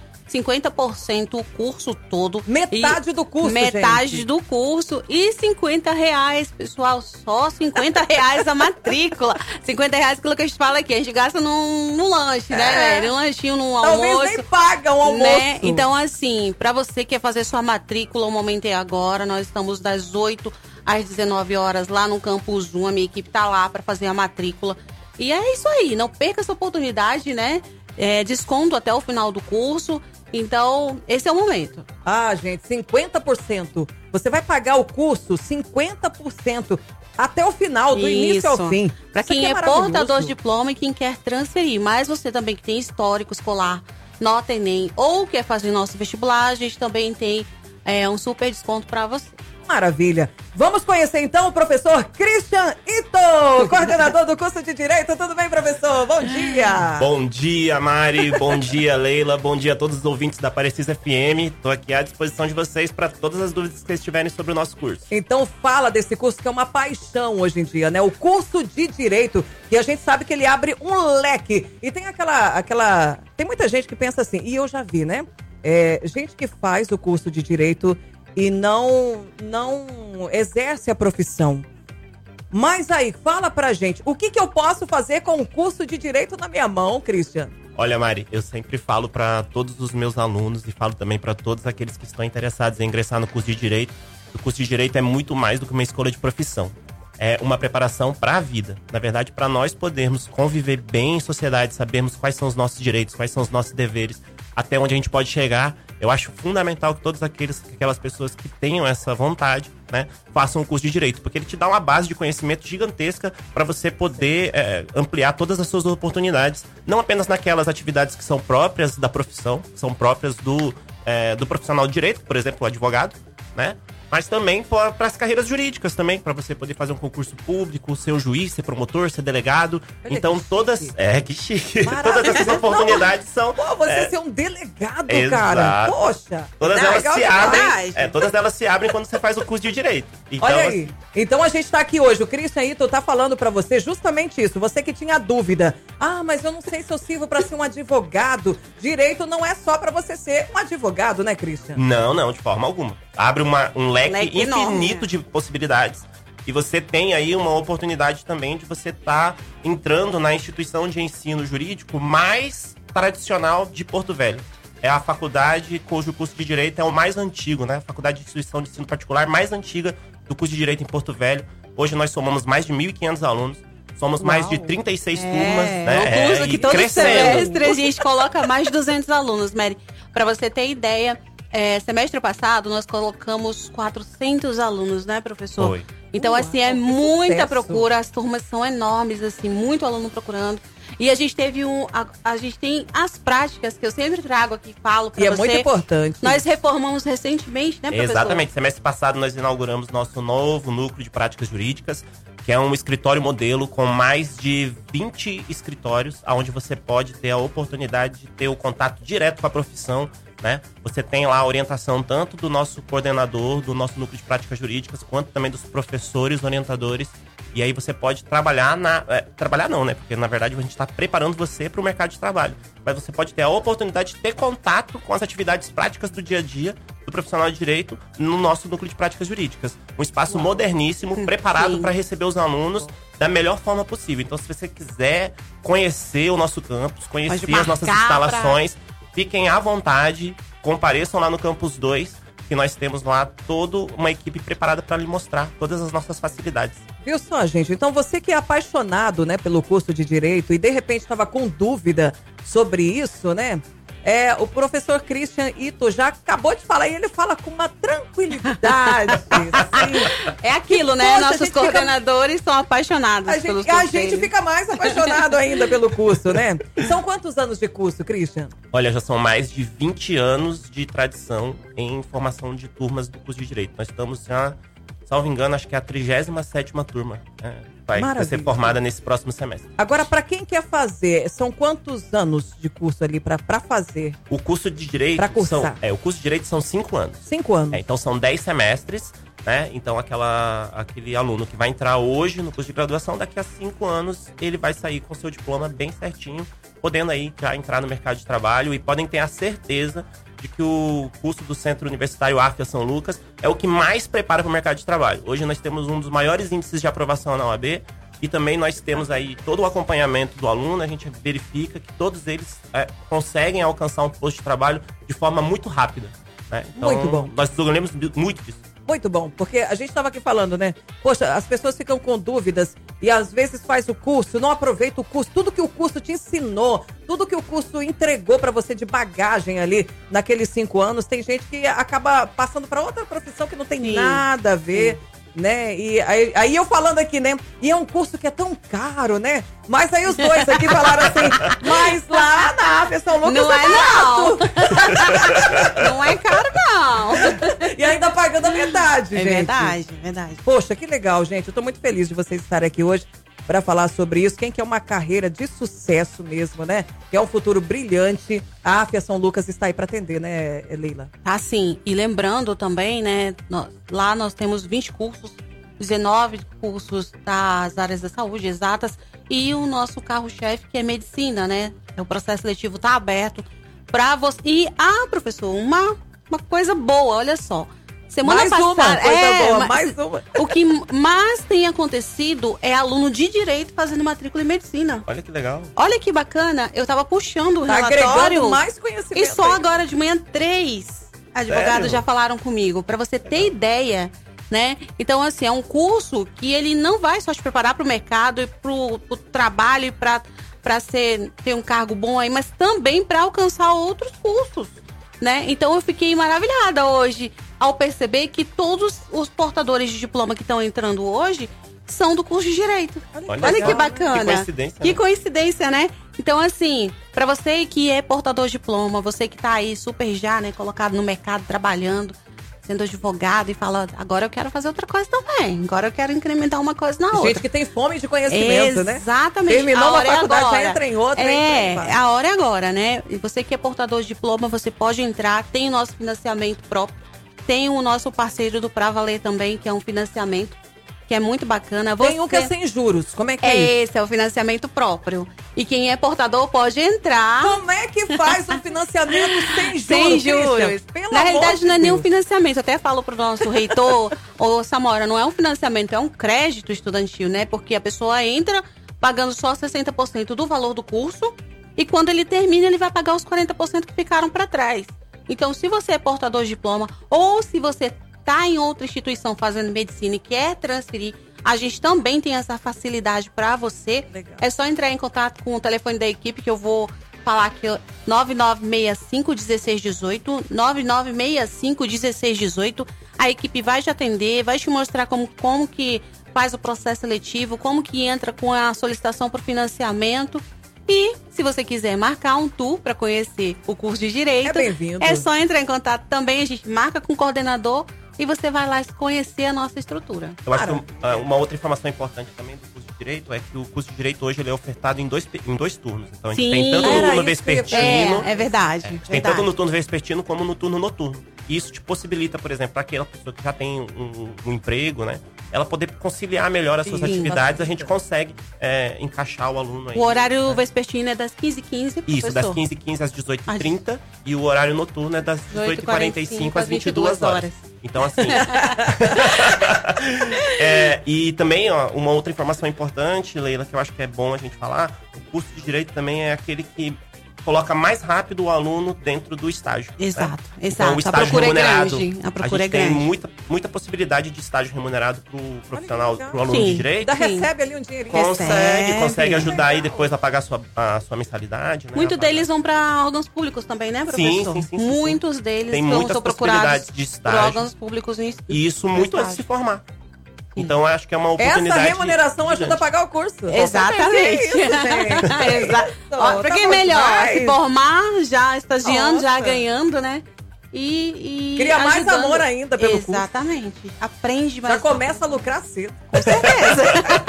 50% o curso todo. Metade do curso, Metade gente. do curso e R$50, pessoal. Só R$50 a matrícula. R$50 aquilo que a gente fala aqui. A gente gasta num lanche, né, velho? Um lanchinho, num almoço. Talvez nem paga o almoço. Né? Então, assim, para você que quer fazer sua matrícula, o momento é agora. Nós estamos das 8 às 19 horas lá no Campus 1. A minha equipe tá lá para fazer a matrícula. E é isso aí. Não perca essa oportunidade, né? Desconto até o final do curso. Então, esse é o momento. Ah, gente, 50%. Você vai pagar o curso 50% até o final, do início ao fim. Para quem é portador de diploma e quem quer transferir. Mas você também que tem histórico escolar, nota ENEM ou quer fazer nosso vestibular, a gente também tem um super desconto para você. Maravilha. Vamos conhecer então o professor Christian Ito, coordenador do curso de Direito. Tudo bem, professor? Bom dia. Bom dia, Mari. Bom dia, Leila. Bom dia a todos os ouvintes da Precisa FM. Estou aqui à disposição de vocês para todas as dúvidas que vocês tiverem sobre o nosso curso. Então fala desse curso que é uma paixão hoje em dia, né? O curso de Direito, que a gente sabe que ele abre um leque. E tem tem muita gente que pensa assim, e eu já vi, né? Gente que faz o curso de Direito e não exerce a profissão. Mas aí, fala pra gente, o que eu posso fazer com o curso de Direito na minha mão, Christian? Olha, Mari, eu sempre falo para todos os meus alunos e falo também para todos aqueles que estão interessados em ingressar no curso de Direito. O curso de Direito é muito mais do que uma escolha de profissão. É uma preparação para a vida. Na verdade, para nós podermos conviver bem em sociedade, sabermos quais são os nossos direitos, quais são os nossos deveres, até onde a gente pode chegar. Eu acho fundamental que todas aquelas pessoas que tenham essa vontade, né, façam o curso de Direito, porque ele te dá uma base de conhecimento gigantesca para você poder ampliar todas as suas oportunidades, não apenas naquelas atividades que são próprias da profissão, que são próprias do profissional de direito, por exemplo, o advogado, né? Mas também para as carreiras jurídicas também, para você poder fazer um concurso público, ser um juiz, ser promotor, ser delegado. Olha, então que todas... chique. Que chique. Todas essas oportunidades são... Pô, você ser um delegado, Exato. cara. Poxa. Todas Não, elas legal se demais. abrem. Todas elas se abrem quando você faz o curso de Direito. Então, Olha aí. Então a gente tá aqui hoje. O Christian Ito tá falando pra você justamente isso. Você que tinha dúvida. Ah, mas eu não sei se eu sirvo pra ser um advogado. Direito não é só pra você ser um advogado, né, Christian? Não, de forma alguma. Abre um leque infinito enorme de possibilidades. E você tem aí uma oportunidade também de você estar entrando na instituição de ensino jurídico mais tradicional de Porto Velho. É a faculdade cujo curso de Direito é o mais antigo, né? A faculdade de instituição de ensino particular mais antiga do curso de Direito em Porto Velho. Hoje nós somamos mais de 1.500 alunos. Somos mais de 36 turmas, né? É um curso que todo crescendo. semestre a gente coloca mais de 200 alunos, Mary. Pra você ter ideia, semestre passado nós colocamos 400 alunos, né, professor? Foi. Então, assim, é muita procura, as turmas são enormes, assim, muito aluno procurando. E a gente teve a gente tem as práticas que eu sempre trago aqui, falo pra você. E é muito importante. Nós reformamos recentemente, né, professor? Exatamente. Semestre passado nós inauguramos nosso novo núcleo de práticas jurídicas, que é um escritório modelo com mais de 20 escritórios, onde você pode ter a oportunidade de ter o contato direto com a profissão, né? Você tem lá a orientação tanto do nosso coordenador, do nosso núcleo de práticas jurídicas, quanto também dos professores orientadores. E aí você pode trabalhar trabalhar não, né? Porque na verdade a gente está preparando você para o mercado de trabalho. Mas você pode ter a oportunidade de ter contato com as atividades práticas do dia a dia do profissional de direito no nosso núcleo de práticas jurídicas. Um espaço moderníssimo, preparado para receber os alunos da melhor forma possível. Então, se você quiser conhecer o nosso campus, conhecer as nossas instalações, fiquem à vontade, compareçam lá no Campus 2, que nós temos lá toda uma equipe preparada para lhe mostrar todas as nossas facilidades. Viu só, gente? Então você que é apaixonado, né, pelo curso de Direito e de repente estava com dúvida sobre isso, né? O professor Christian Ito já acabou de falar e ele fala com uma tranquilidade. Assim. É aquilo, né? Poxa, nossos coordenadores são apaixonados pelos A gente fica mais apaixonado ainda pelo curso, né? São quantos anos de curso, Christian? Olha, já são mais de 20 anos de tradição em formação de turmas do curso de Direito. Nós estamos já, salvo engano, acho que é a 37ª turma. Vai ser formada nesse próximo semestre. Agora, para quem quer fazer, são quantos anos de curso ali para fazer? O curso de Direito o curso de Direito são 5 anos. 5 anos. Então são 10 semestres, né? Então aquele aluno que vai entrar hoje no curso de graduação, daqui a 5 anos ele vai sair com seu diploma bem certinho, podendo aí já entrar no mercado de trabalho, e podem ter a certeza de que o curso do Centro Universitário Arca São Lucas é o que mais prepara para o mercado de trabalho. Hoje nós temos um dos maiores índices de aprovação na OAB, e também nós temos aí todo o acompanhamento do aluno. A gente verifica que todos eles conseguem alcançar um posto de trabalho de forma muito rápida, né? Então, muito bom. Nós desenvolvemos muito disso. Muito bom, porque a gente estava aqui falando, né? Poxa, as pessoas ficam com dúvidas e às vezes faz o curso, não aproveita o curso, tudo que o curso te ensinou, tudo que o curso entregou para você de bagagem ali naqueles 5 anos. Tem gente que acaba passando para outra profissão que não tem nada a ver. né? E aí eu falando aqui, né? E é um curso que é tão caro, né? Mas aí os dois aqui falaram assim, mas lá na Aferson Lucas não é barato. Não é caro, não. E ainda pagando a metade, É gente. verdade, é verdade. Poxa, que legal, gente. Eu tô muito feliz de vocês estarem aqui hoje para falar sobre isso. Quem quer uma carreira de sucesso mesmo, né? Que é um futuro brilhante. A Aferson Lucas está aí para atender, né, Leila? Tá sim. E lembrando também, né? Lá nós temos 20 cursos, 19 cursos das áreas da saúde exatas e o nosso carro-chefe, que é medicina, né? O processo seletivo tá aberto para você. E, professor, uma coisa boa, olha só. Semana mais passada, uma coisa boa, mais uma. O que mais tem acontecido é aluno de direito fazendo matrícula em medicina. Olha que legal. Olha que bacana, eu tava puxando o relatório. Agregando mais conhecimento. E só agora de manhã 3 advogados Sério? já falaram comigo, pra você ter ideia, né? Então, assim, é um curso que ele não vai só te preparar pro mercado e pro trabalho e pra ter um cargo bom aí, mas também pra alcançar outros cursos, né? Então, eu fiquei maravilhada hoje ao perceber que todos os portadores de diploma que estão entrando hoje são do curso de Direito. Olha que bacana. Que coincidência, Que né? coincidência, né? Então, assim, pra você que é portador de diploma, você que tá aí super já, né, colocado no mercado, trabalhando, sendo advogado e fala, agora eu quero fazer outra coisa também. Agora eu quero incrementar uma coisa na outra. Gente que tem fome de conhecimento, né? Exatamente. Terminou A uma hora é faculdade, agora. já entra em outra. A hora é agora, né? E você que é portador de diploma, você pode entrar, tem o nosso financiamento próprio, tem o nosso parceiro do Pra Valer também, que é um financiamento que é muito bacana. Tem um que é sem juros, como é que é isso? Esse é o financiamento próprio. E quem é portador pode entrar. Como é que faz um financiamento sem juros? Sem juros. Pelo Na amor realidade, de não é nenhum Deus. financiamento. Eu até falo pro nosso reitor, ô Samora, não é um financiamento, é um crédito estudantil, né? Porque a pessoa entra pagando só 60% do valor do curso e quando ele termina, ele vai pagar os 40% que ficaram para trás. Então, se você é portador de diploma ou se você está em outra instituição fazendo medicina e quer transferir, a gente também tem essa facilidade para você. Legal. É só entrar em contato com o telefone da equipe que eu vou falar aqui, 9965-1618, 9965-1618. A equipe vai te atender, vai te mostrar como que faz o processo seletivo, como que entra com a solicitação para o financiamento. E se você quiser marcar um tour para conhecer o curso de Direito, é bem-vindo. É só entrar em contato também, a gente marca com o coordenador e você vai lá conhecer a nossa estrutura. Eu acho que uma outra informação importante também do curso de Direito é que o curso de Direito hoje ele é ofertado em dois turnos. Então a gente tem tanto no turno vespertino. É verdade. A gente tem tanto no turno vespertino como no turno noturno. E isso te possibilita, por exemplo, para aquela pessoa que já tem um emprego, né? Ela poder conciliar melhor as suas atividades, a gente consegue encaixar o aluno aí. O horário vespertino é das 15h15, Isso, das 15h15 às 18h30. E o horário noturno é das 18h45 às 22 horas. Então, assim... e também, uma outra informação importante, Leila, que eu acho que é bom a gente falar, o curso de Direito também é aquele que coloca mais rápido o aluno dentro do estágio. Exato, né? exato. Então, o estágio remunerado, a procura é grande. Tem muita possibilidade de estágio remunerado pro profissional, pro aluno de Direito. Recebe ali um dinheirinho. Consegue ajudar aí depois a pagar a sua mensalidade, né? Muitos deles vão para órgãos públicos também, né, professor? Sim. Muitos deles tem muitas possibilidades de estágio. Por órgãos públicos e isso muito antes de se formar. Então, eu acho que é uma oportunidade... Essa remuneração ajuda a pagar o curso. Exatamente. Isso, gente. Pra quem é melhor, se formar, já estagiando, já ganhando, né? E cria mais amor ainda pelo curso. Exatamente. Aprende mais. Já começa a lucrar cedo. Com certeza.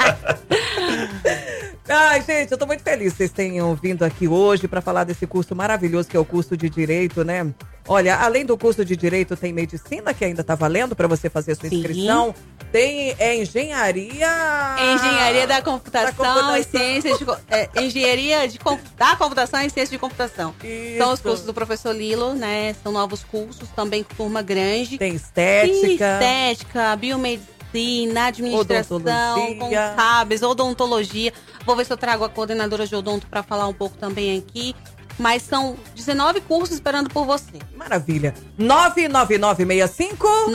Ai, gente, eu tô muito feliz que vocês tenham vindo aqui hoje para falar desse curso maravilhoso que é o curso de Direito, né? Olha, além do curso de Direito, tem Medicina, que ainda tá valendo para você fazer a sua inscrição. Tem Engenharia da Computação e Ciências de... Engenharia da Computação e Ciências de Computação. Isso. São os cursos do professor Lilo, né? São novos cursos, também com turma grande. Tem Estética, Biomedicina, Administração, Contábeis, Odontologia. Vou ver se eu trago a coordenadora de odonto para falar um pouco também aqui. Mas são 19 cursos esperando por você. Maravilha. 99965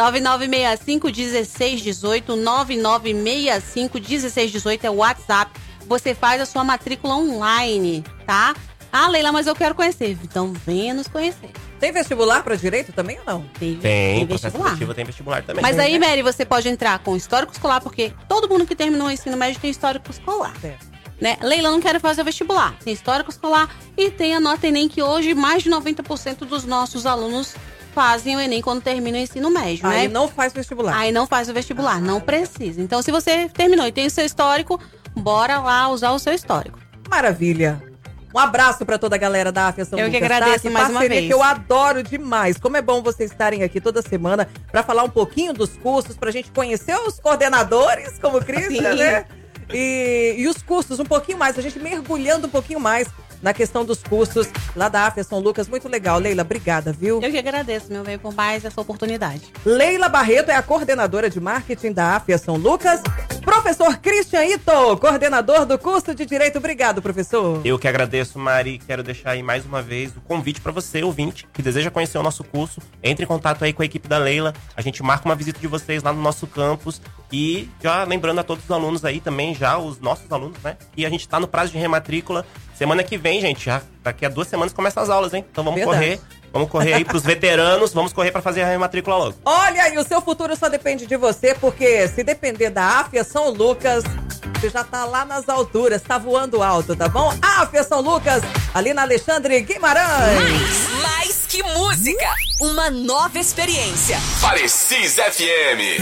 1618 9965-1618 é o WhatsApp. Você faz a sua matrícula online, tá? Ah, Leila, mas eu quero conhecer. Então, venha nos conhecer. Tem vestibular para direito também ou não? Tem processo seletivo, tem vestibular também. Mas aí, Mary, você pode entrar com histórico escolar, porque todo mundo que terminou o ensino médio tem histórico escolar. Né? Leila não quer fazer o vestibular, tem histórico escolar e tem a nota Enem, que hoje mais de 90% dos nossos alunos fazem o Enem quando terminam o ensino médio, né? Aí não faz vestibular. Aí não faz o vestibular, não precisa. Então, se você terminou e tem o seu histórico, bora lá usar o seu histórico. Maravilha. Um abraço para toda a galera da AFIA São Eu Lucas. que agradeço mais uma vez. Que eu adoro demais. Como é bom vocês estarem aqui toda semana para falar um pouquinho dos cursos, pra gente conhecer os coordenadores, como o Christian, né? E os cursos um pouquinho mais, a gente mergulhando um pouquinho mais na questão dos cursos lá da AFIA São Lucas. Muito legal. Leila, obrigada, viu? Eu que agradeço, meu bem, por mais essa oportunidade. Leila Barreto é a coordenadora de marketing da AFIA São Lucas. Professor Christian Ito, coordenador do curso de Direito. Obrigado, professor. Eu que agradeço, Mari. Quero deixar aí mais uma vez o convite para você, ouvinte, que deseja conhecer o nosso curso. Entre em contato aí com a equipe da Leila. A gente marca uma visita de vocês lá no nosso campus. E já lembrando a todos os alunos aí também, já os nossos alunos, né? E a gente tá no prazo de rematrícula. Semana que vem, gente, já daqui a 2 semanas começam as aulas, hein? Então vamos correr. Vamos correr aí pros veteranos, vamos correr para fazer a rematrícula logo. Olha aí, o seu futuro só depende de você, porque se depender da AFIA São Lucas, você já tá lá nas alturas, tá voando alto, tá bom? AFIA São Lucas, ali na Alexandre Guimarães. Mais que música, uma nova experiência. Parecis FM.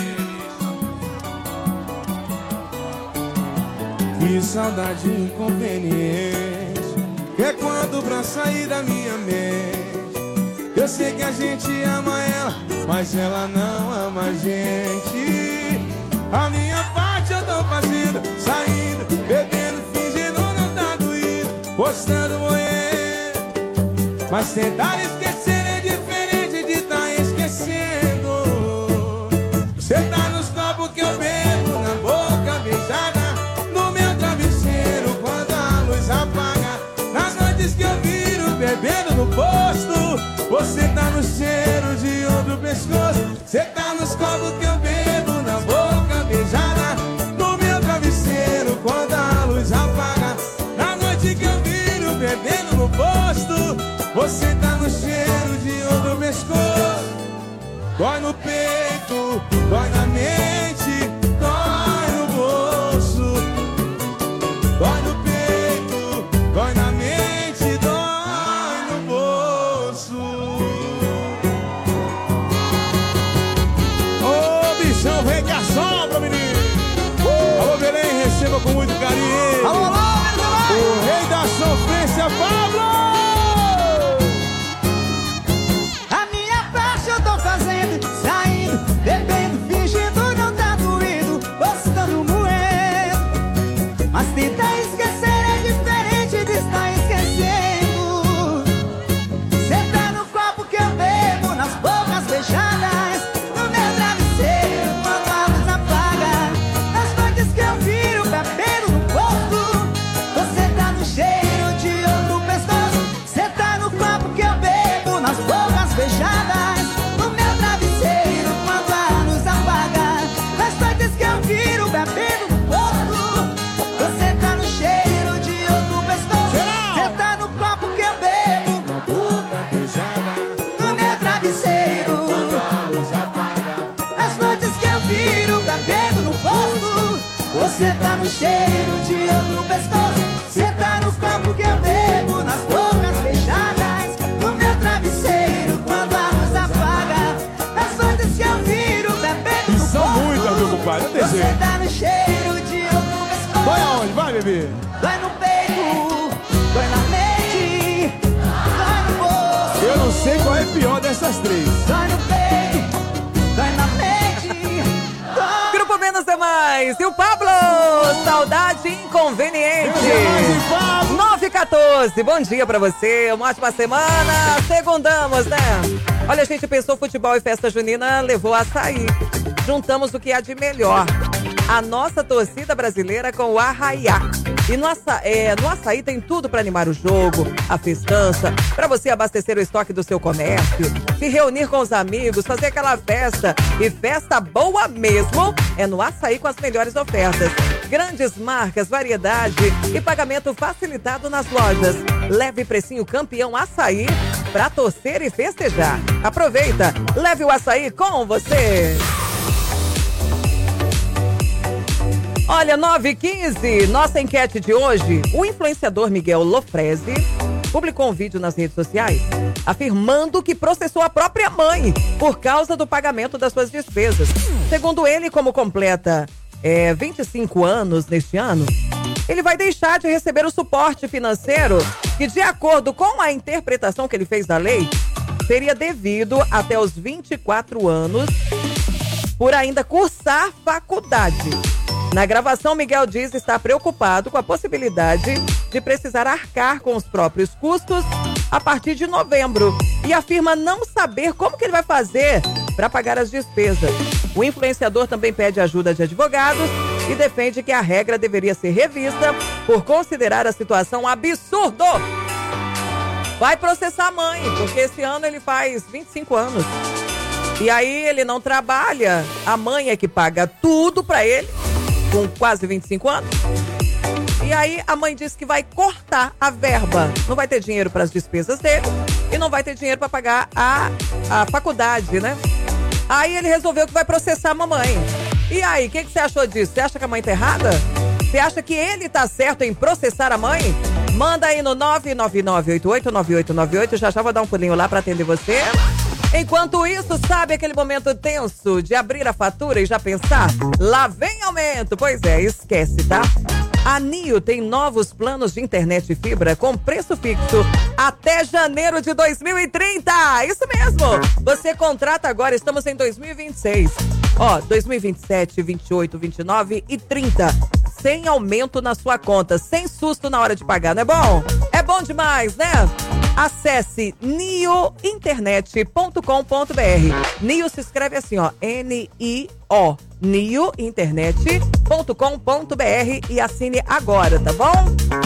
Que saudade inconveniente, que é quando pra sair da minha mente. Eu sei que a gente ama ela, mas ela não ama a gente. A minha parte eu tô fazendo, saindo, bebendo, fingindo não tá doído, postando moer. Mas tentar esquecer é diferente de tá esquecendo. Você tá nos copos que eu bebo, na boca beijada, no meu travesseiro quando a luz apaga. Nas noites que eu viro bebendo no posto, você tá no cheiro de outro pescoço. Você tá nos copos que eu bebo, na boca beijada, no meu travesseiro quando a luz apaga. Na noite que eu viro bebendo no posto, você tá no cheiro de outro pescoço. Dói no peito, dói na mente, dói no bolso. Dói no peito, dói na mente, dói no bolso. Ô, bichão, vem que assombra, menino. Alô, Belém, receba com muito carinho. Alô, alô, o rei da sofrência, Pablo. A minha parte eu tô fazendo, saindo, bebendo, fingindo não tá doído, postando moendo. Mas tentar esquecer é diferente de estar esquecendo. Cê tá no copo que eu bebo, nas bocas fechadas, no meu travesseiro quando a luz apaga. Nas noites que eu viro bebendo no posto, você tá no cheiro de outro pescoço. Cê tá no copo que eu bebo, nas bocas fechadas, no meu travesseiro quando a luz apaga. Nas noites que eu viro bebendo no posto, você tá no cheiro de outro pescoço. Cê tá no copo que eu bebo, na boca beijada, no meu travesseiro quando a luz apaga. Nas noites que eu viro bebendo no posto, você tá no cheiro de outro pescoço. Cê tá no copo que eu bebo, nas bocas fechadas, no meu travesseiro quando a luz apaga. Nas noites que eu viro bebendo no posto, são muitas, meu compadre, eu desejo. você tá no cheiro de outro pescoço. Vai aonde? Vai, bebê. Dói no peito, dói na mente, dói no bolso. Eu não sei qual é pior dessas três. Dói no peito, dói na mente, dói. Grupo Menos é Mais. E o Pablo, saudade inconveniente. 9h14, bom dia pra você, uma ótima semana. Segundamos, né? Olha, a gente pensou futebol e festa junina, levou açaí. Juntamos o que há de melhor. A nossa torcida brasileira com o Arraiá. E no açaí tem tudo para animar o jogo, a festança, para você abastecer o estoque do seu comércio, se reunir com os amigos, fazer aquela festa. E festa boa mesmo é no açaí com as melhores ofertas. Grandes marcas, variedade e pagamento facilitado nas lojas. Leve precinho campeão açaí pra torcer e festejar. Aproveita, leve o açaí com você. Olha, 9h15, nossa enquete de hoje, o influenciador Miguel Lofrezi publicou um vídeo nas redes sociais afirmando que processou a própria mãe por causa do pagamento das suas despesas. Segundo ele, como completa 25 anos neste ano, ele vai deixar de receber o suporte financeiro que, de acordo com a interpretação que ele fez da lei, seria devido até os 24 anos por ainda cursar faculdade. Na gravação, Miguel diz estar preocupado com a possibilidade de precisar arcar com os próprios custos a partir de novembro e afirma não saber como que ele vai fazer para pagar as despesas. O influenciador também pede ajuda de advogados e defende que a regra deveria ser revista por considerar a situação absurdo. Vai processar a mãe, porque esse ano ele faz 25 anos. E aí ele não trabalha, a mãe é que paga tudo para ele, com quase 25 anos. E aí a mãe disse que vai cortar a verba. Não vai ter dinheiro para as despesas dele e não vai ter dinheiro para pagar a faculdade, né? Aí ele resolveu que vai processar a mamãe. E aí, o que você achou disso? Você acha que a mãe tá errada? Você acha que ele tá certo em processar a mãe? Manda aí no 999889898. Já vou dar um pulinho lá para atender você. Enquanto isso, sabe aquele momento tenso de abrir a fatura e já pensar? Lá vem aumento! Pois é, esquece, tá? A Nio tem novos planos de internet e fibra com preço fixo até janeiro de 2030. Isso mesmo! Você contrata agora, estamos em 2026. 2027, 28, 29 e 30. Sem aumento na sua conta, sem susto na hora de pagar, não é bom? É bom demais, né? Acesse niointernet.com.br. Nio se escreve assim, N-I-O. niointernet.com.br e assine agora, tá bom?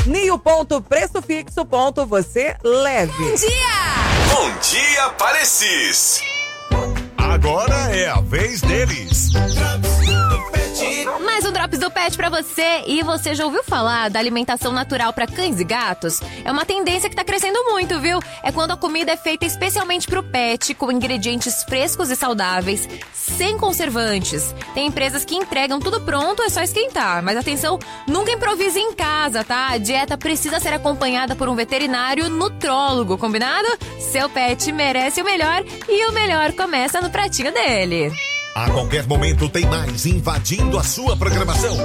Nio.pressofixo.você leve. Bom dia! Bom dia, Parecis! Agora é a vez deles. Mais um Drops do Pet pra você. E você já ouviu falar da alimentação natural pra cães e gatos? É uma tendência que tá crescendo muito, viu? É quando a comida é feita especialmente pro pet, com ingredientes frescos e saudáveis, sem conservantes. Tem empresas que entregam tudo pronto, é só esquentar. Mas atenção, nunca improvise em casa, tá? A dieta precisa ser acompanhada por um veterinário nutrólogo, combinado? Seu pet merece o melhor e o melhor começa no pratinho dele. A qualquer momento tem mais invadindo a sua programação.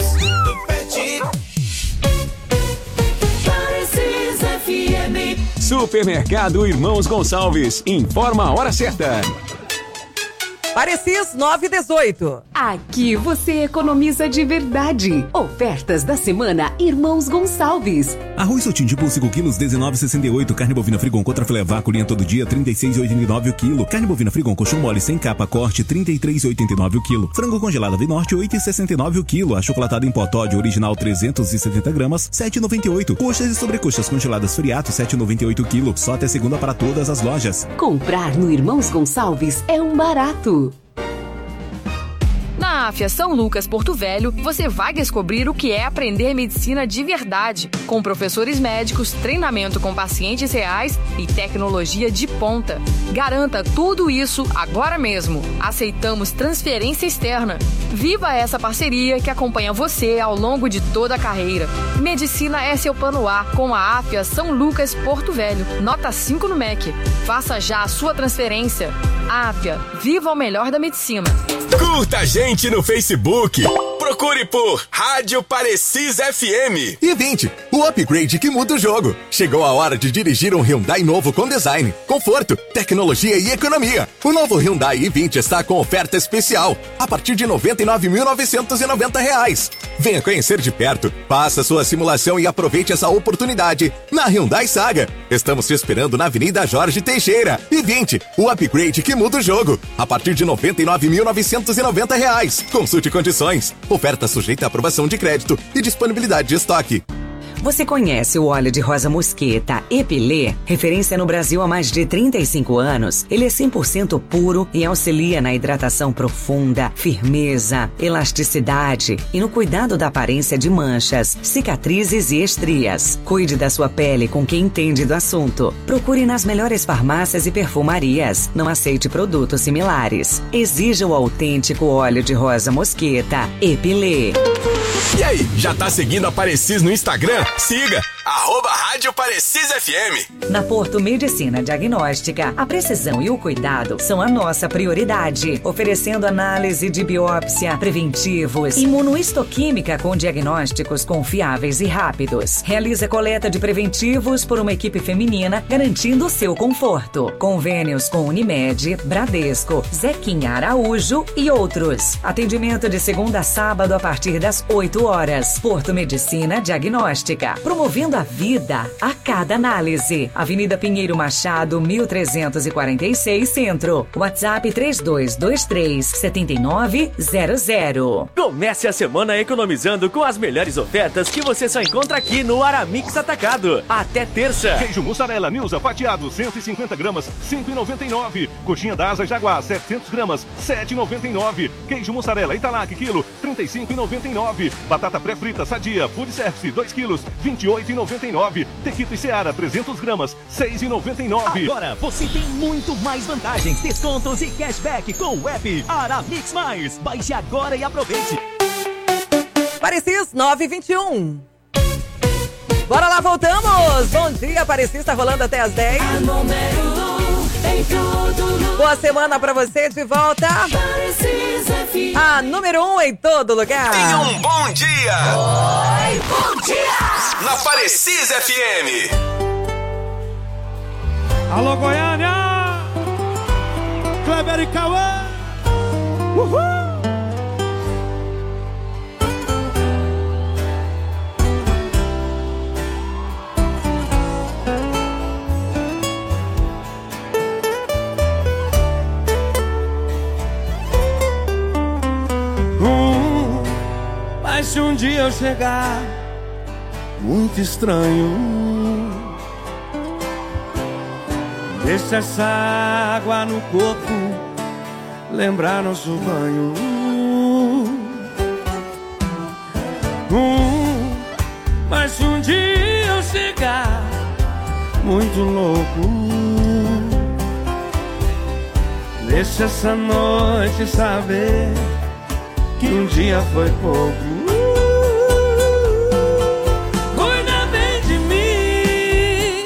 Supermercado Irmãos Gonçalves, informa a hora certa. Parecis 918. Aqui você economiza de verdade. Ofertas da semana Irmãos Gonçalves. Arroz Sotim por 5 quilos, 19,68. Carne bovina Frigon contra filé vaco, linha todo dia, 36,89 o quilo. Carne bovina Frigon colchão mole sem capa, corte, 33,89 o quilo. Frango congelado Vinorte, 8,69 o quilo. Achocolatado em potó de original, 370 gramas, 7,98. Coxas e sobrecoxas congeladas Friato, 7,98 o quilo. Só até segunda para todas as lojas. Comprar no Irmãos Gonçalves é um barato. Na AFIA São Lucas, Porto Velho, você vai descobrir o que é aprender medicina de verdade, com professores médicos, treinamento com pacientes reais e tecnologia de ponta. Garanta tudo isso agora mesmo. Aceitamos transferência externa. Viva essa parceria que acompanha você ao longo de toda a carreira. Medicina é seu plano A com a AFIA São Lucas, Porto Velho. Nota 5 no MEC. Faça já a sua transferência. AFIA, viva o melhor da medicina. Curta a gente no Facebook. Procure por Rádio Parecis FM. E20, o upgrade que muda o jogo. Chegou a hora de dirigir um Hyundai novo com design, conforto, tecnologia e economia. O novo Hyundai i20 está com oferta especial, a partir de R$ 99.990. Venha conhecer de perto, faça sua simulação e aproveite essa oportunidade na Hyundai Saga. Estamos te esperando na Avenida Jorge Teixeira. I20, o upgrade que muda o jogo, a partir de R$ 99.990. Consulte condições. Oferta sujeita à aprovação de crédito e disponibilidade de estoque. Você conhece o óleo de rosa mosqueta Epilê? Referência no Brasil há mais de 35 anos. Ele é 100% puro e auxilia na hidratação profunda, firmeza, elasticidade e no cuidado da aparência de manchas, cicatrizes e estrias. Cuide da sua pele com quem entende do assunto. Procure nas melhores farmácias e perfumarias. Não aceite produtos similares. Exija o autêntico óleo de rosa mosqueta Epilê. E aí, já tá seguindo a Parecis no Instagram? Siga! @Rádio Parecis FM. Na Porto Medicina Diagnóstica, a precisão e o cuidado são a nossa prioridade, oferecendo análise de biópsia, preventivos, imunohistoquímica com diagnósticos confiáveis e rápidos. Realiza coleta de preventivos por uma equipe feminina, garantindo o seu conforto. Convênios com Unimed, Bradesco, Zequinha Araújo e outros. Atendimento de segunda a sábado a partir das 8 horas. Porto Medicina Diagnóstica, promovendo a vida a cada análise. Avenida Pinheiro Machado, 1346 Centro. WhatsApp 3223-7900. Comece a semana economizando com as melhores ofertas que você só encontra aqui no Aramix Atacado. Até terça. Queijo mussarela Nilza fatiado 150 gramas, 5,99. Coxinha da Asa Jaguar 700 gramas, 7,99. Queijo mussarela Italac quilo, 35,99. Batata pré-frita Sadia Food Service 2 quilos, 28,99. Tequito e Seara 300 gramas, 6,99. Agora você tem muito mais vantagens, descontos e cashback com o app Aramix Mais. Baixe agora e aproveite. Parecis 9h21. Bora lá, voltamos. Bom dia, Parecis, tá rolando até as 10. A número 1 em todo lugar. Boa semana pra você, de volta. Parecis FM. A número 1 em todo lugar. Tenha um bom dia. Oi, bom dia. Na Parecis FM. Alô, Goiânia. Kleber e Cauã. Uhul. Mas se um dia eu chegar muito estranho, deixa essa água no corpo lembrar nosso banho. Mas se um dia eu chegar muito louco, deixa essa noite saber que um dia foi pouco. Cuida bem de mim,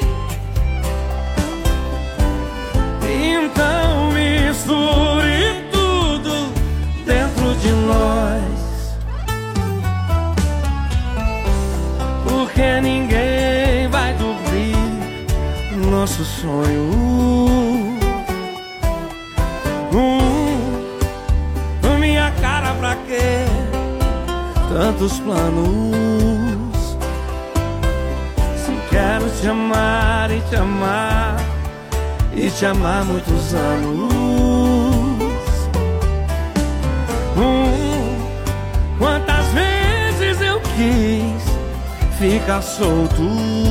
então misture tudo dentro de nós, porque ninguém vai dormir nosso sonho. Minha cara, pra quê? Tantos planos. Se quero te amar e te amar e te amar muitos anos. Quantas vezes eu quis ficar solto,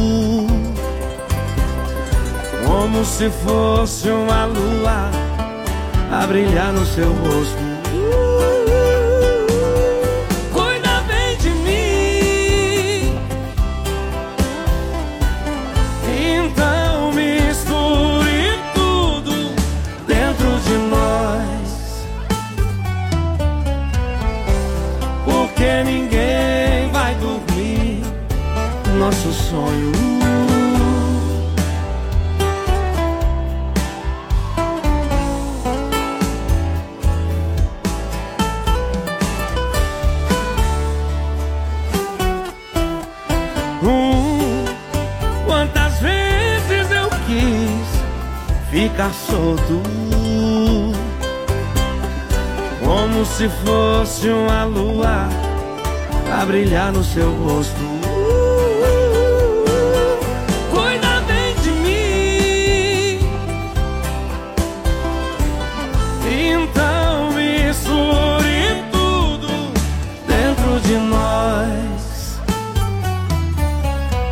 como se fosse uma lua a brilhar no seu rosto. Cuida bem de mim, então misture tudo dentro de nós, porque ninguém vai dormir nosso sonho. Quantas vezes eu quis ficar solto, como se fosse uma lua a brilhar no seu rosto. Cuida bem de mim, então misture tudo dentro de nós,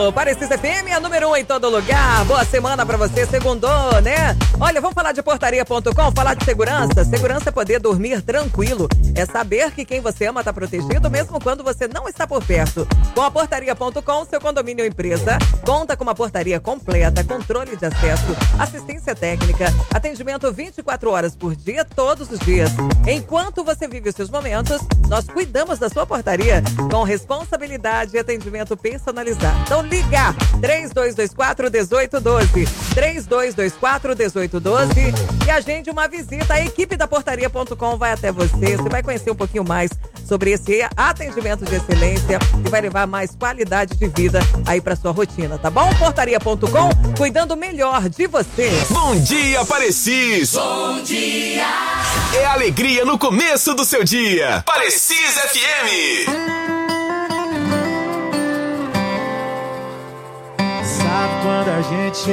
Parecis FM, a número 1 em todo lugar. Boa semana pra você, segundou, né? Olha, vamos falar de portaria.com, falar de segurança. Segurança é poder dormir tranquilo. É saber que quem você ama tá protegido, mesmo quando você não está por perto. Com a portaria.com, seu condomínio ou empresa conta com uma portaria completa, controle de acesso, assistência técnica, atendimento 24 horas por dia, todos os dias. Enquanto você vive os seus momentos, nós cuidamos da sua portaria com responsabilidade e atendimento personalizado. Então liga 3224-1812, 3224-1812 e agende uma visita. A equipe da portaria.com vai até você. Você vai conhecer um pouquinho mais sobre esse atendimento de excelência e vai levar mais qualidade de vida aí pra sua rotina, tá bom? Portaria.com, cuidando melhor de você. Bom dia, Parecis! Bom dia! É alegria no começo do seu dia. Parecis FM! Sabe quando a gente